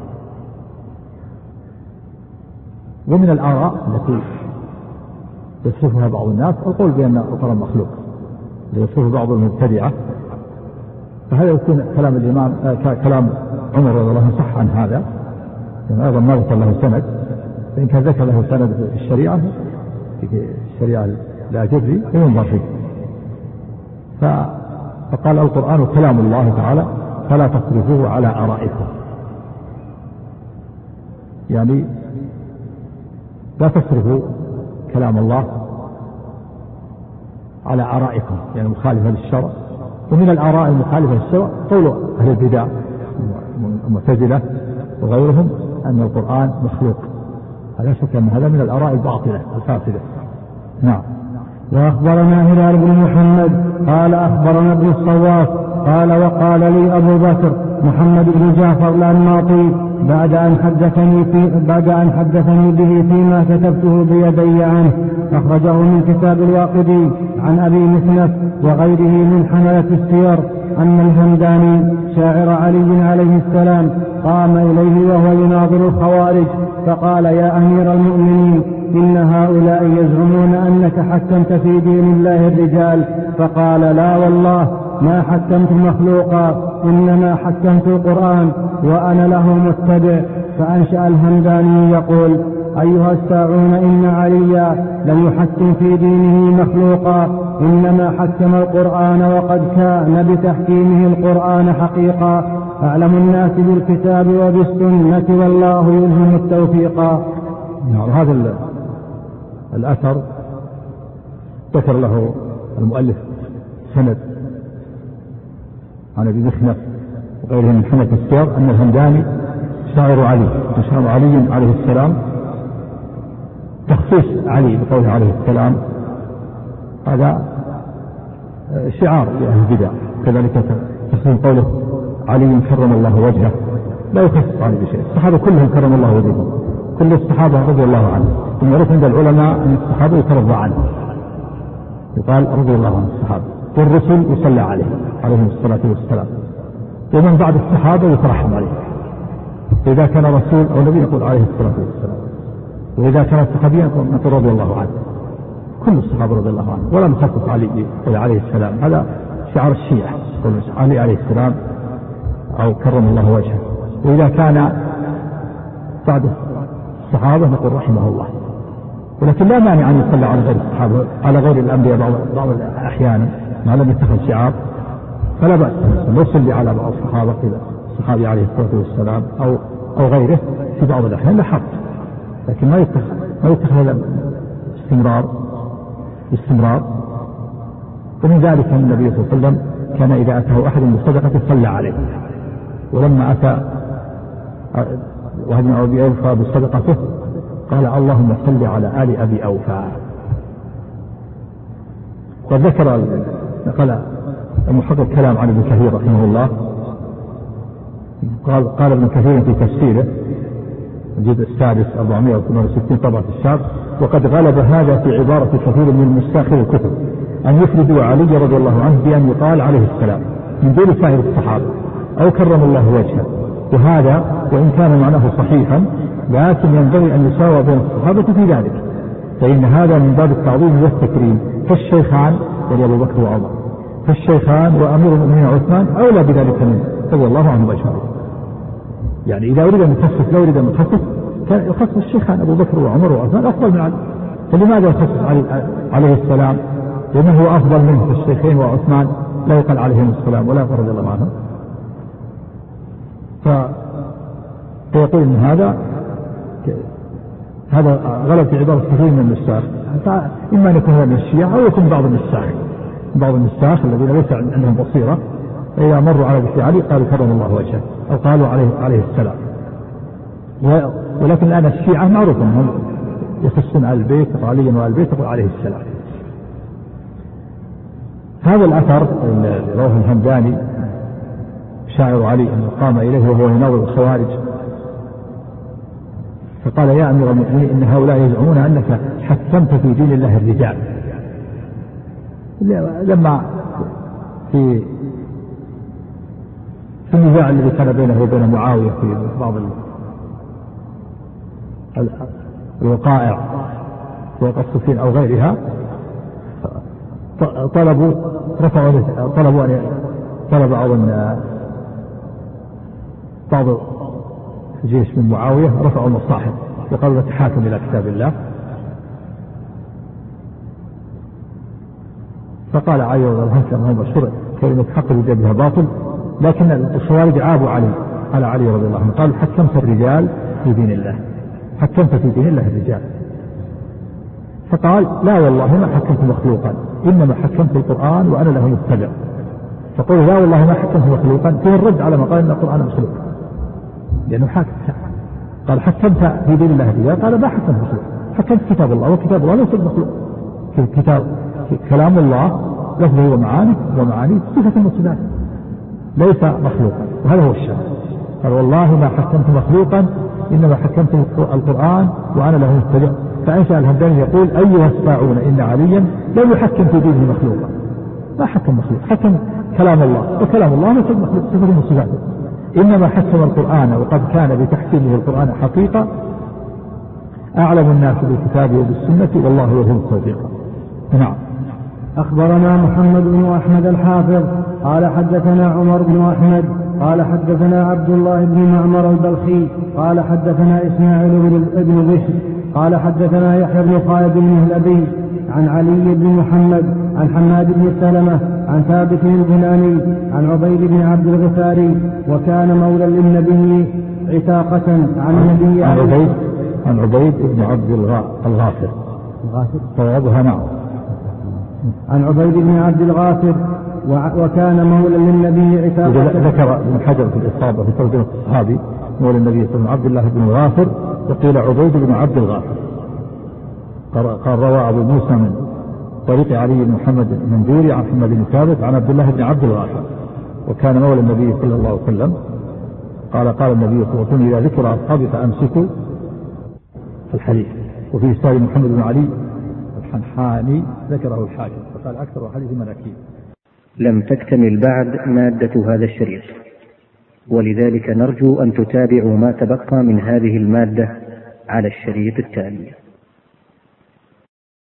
Speaker 2: ومن الآراء التي يصرفها بعض الناس القول بأن القرآن مخلوق، يصرفه بعض المبتدعة، فهذا يكون كلام الإمام آه كلام عمر رضي الله عنه صح عن هذا، يعني أيضا ما ذكر له سند، فإن كان ذكر له سند في الشريعة في الشريعة لا جري ينظر فيه. فقال القرآن كلام الله تعالى فلا تصرفوه على آرائكم، يعني لا تصرفوا كلام الله على آرائكم، يعني مخالفة للشرع. ومن الآراء المخالفة للشرع قول أهل البدع المعتزلة وغيرهم أن القرآن مخلوق، لا شك أن هذا من الآراء الباطلة الفاسدة. نعم.
Speaker 3: وأخبرنا هلال بن محمد قال أخبرنا ابن الصواف قال وقال لي أبو بكر محمد بن جعفر الأنماطي بعد أن حدثني في بعد أن حدثني به فيما كتبته بيدي عنه، أخرجه من كتاب الواقدي عن أبي مسنف وغيره من حملة السير أن الهمداني شاعر علي عليه السلام قام إليه وهو يناظر الخوارج فقال يا أمير المؤمنين إن هؤلاء يزعمون أنك حكمت في دين الله الرجال، فقال لا والله ما حكمت مخلوقا إنما حكمت القرآن وأنا له متبع. فأنشأ الهمداني يقول أيها الساعون إن عليا لم يحكم في دينه مخلوقا إنما حكم القرآن وقد كان بتحكيمه القرآن حقيقا، أعلم الناس بالكتاب وبالسنة والله يلهم التوفيقا.
Speaker 2: نعم. هذا الأثر ذكر له المؤلف سند عن أبي مخنف وغيره من حملة السير أن الهمداني شاعر علي، شاعر علي عليه السلام، تخصيص علي بقوله عليه السلام هذا شعار لأهل البدع، كذلك تخصيص قوله علي كرم الله وجهه لا يخصص عليه بشيء. الصحابة كلهم كرم الله وجههم، كل الصحابة رضي الله عنهم، ومعروف عند العلماء أن الصحابة يترضى عنه، يقال رضي الله عن الصحابة، والرسل يصلى عليه عليهم الصلاة والسلام، ومن بعد الصحابة يترحم عليه، إذا كان رسول أو نبي يقول عليه الصلاة والسلام، وإذا كان صحابيا نقول رضي الله عنه، كل الصحابة رضي الله عنه ولا نخصص علي عليه السلام. هذا شعار الشيعة، علي عليه السلام أو كرم الله وجهه. وإذا كان بعد الصحابة نقول رحمه الله. ولكن لا مانع أن يصلى على غير الصحابة على غير الأنبياء بعض بعض الأحيان ما لم يتخذ شعار فلا بأس لو يصلي على بعض الصحابة كذا الصحابي عليه الصلاة والسلام أو أو غيره في بعض الأحيان لا حق، لكن ما يتخذ ما يتخذ هذا استمرار استمرار. ومن ذلك أن النبي صلى الله عليه وسلم كان إذا أتاه أحد بالصدقة صلى عليه، ولما أتى واحد من أبي أوفى بالصدقة قال اللهم صل على آل أبي أوفى. قد ذكر قال المحقق كلام عن ابن كثير رحمه الله، قال قال ابن كثير في تفسيره الجزء السادس أربعمائة وثمانية وستين طبعة الشاب: وقد غلب هذا في عبارة كثير من المستاخر الكتب أن يفردوا علي رضي الله عنه بأن يقال عليه السلام من دون سائر الصحابة أو كرم الله وجهه، وهذا وإن كان معناه صحيحا لكن ينبغي أن يساوى بين الصحابة في ذلك، فإن هذا من باب التعظيم والتكريم. فالشيخان ولي أبو بكر وعمر فالشيخان وأمير المؤمنين عثمان أولى بذلك منه رضي الله عنهم أجمعين. يعني إذا أريد أن يخصص لو أريد أن يخصص كان يخصص الشيخان أبو بكر وعمر وعثمان أفضل من علي، فلماذا يخصص علي عليه السلام لأنه هو أفضل منه في الشيخين وعثمان لا يقال عليهم السلام ولا رضي الله عنهم. فيقول إن هذا هذا غلط في عبارة كثير من النساخ، إما أن يكون من الشيعة أو يكون بعض النساخ بعض النساخ الذين ليس عندهم بصيرة إذا مروا على ذكر علي قالوا كرم الله وجهه أو قالوا عليه عليه السلام. ولكن الآن الشيعة معروف أنهم يخصون آل البيت عليا وآل البيت يقول عليه السلام. هذا الأثر اللي رواه الهمداني شاعر علي أنه قام إليه وهو يناول الخوارج فقال: يا أمير المؤمنين إن هؤلاء يزعمون أنك حكمت في دين الله الرجال. لما في في النزاع الذي كان بينه وبين معاوية في بعض الوقائع وقع الصفين أو غيرها طلبوا رفعوا طلبوا أن طلب بعض الجيش من معاوية رفعوا المصاحف وقالوا نتحاكم إلى كتاب الله. فقال علي رضي الله عنه كما هو مشهور كلمة حق الرجال بها باطل، لكن الخوارج عابوا علي على علي رضي الله عنه قالوا حكمت الرجال في دين الله حكمت في دين الله الرجال. فقال: لا والله ما حكمت مخلوقا إنما حكمت القرآن وأنا له متبع. فقول: لا والله ما حكمت مخلوقا فيه الرد على ما قال إن القرآن مخلوق، لأنه حاكم. قال: حكمت في دين الله الرجال، قال: ما حكمت مخلوق، حكمت كتاب الله وكتاب الله ليس مخلوق. في كتاب كلام الله لفظه ومعاني ومعاني صفة من صفاته ليس مخلوقا، وهذا هو الشرع. قال: والله ما حكمت مخلوقا إنما حكمت القرآن وأنا له متبع. فأنشأ الهمداني يقول: أيها الساعون إن عليا لم يحكم في دينه مخلوقا، ما حكم مخلوق، حكم كلام الله وكلام الله ليس مخلوق صفة من صفاته، إنما حكم القرآن وقد كان بتحكيمه القرآن حقيقة أعلم الناس بالكتاب وبالسنة والله يهم التوفيق. نعم.
Speaker 3: أخبرنا محمد بن أحمد الحافظ قال حدثنا عمر بن أحمد قال حدثنا عبد الله بن معمر البلخي قال حدثنا إسماعيل بن بشر قال حدثنا يحيى بن خالد المهلبي عن علي بن محمد عن حماد بن سلمة عن ثابت البناني عن عبيد بن عبد الغفاري وكان مولى للنبي عتاقة عن النبي
Speaker 2: عن عبيد عن عبيد بن عبد الغافر صوابها نعم
Speaker 3: عن عبيد بن عبد الغافر وكان مولى للنبي عتاقة.
Speaker 2: ذكر ابن حجر في الإصابة في ترجمة الصحابي مولى النبي صلى الله عليه وسلم عبد الله بن الغافر وقيل عبيد بن عبد الغافر. قال روى أبو موسى من طريق علي بن محمد المنجوري عن محمد بن ثابت عن عبد الله بن عبد الغافر وكان مولى النبي صلى الله عليه وسلم. قال قال النبي صلى الله عليه وسلم: إذا ذكر أصحابي فأمسكوا الحديث. وفي إسناد محمد بن علي الحنحاني ذكره الحاكم فقال أكثر حديث مناكير.
Speaker 1: لم تكتمل بعد مادة هذا الشريط، ولذلك نرجو أن تتابعوا ما تبقى من هذه المادة على الشريط التالي.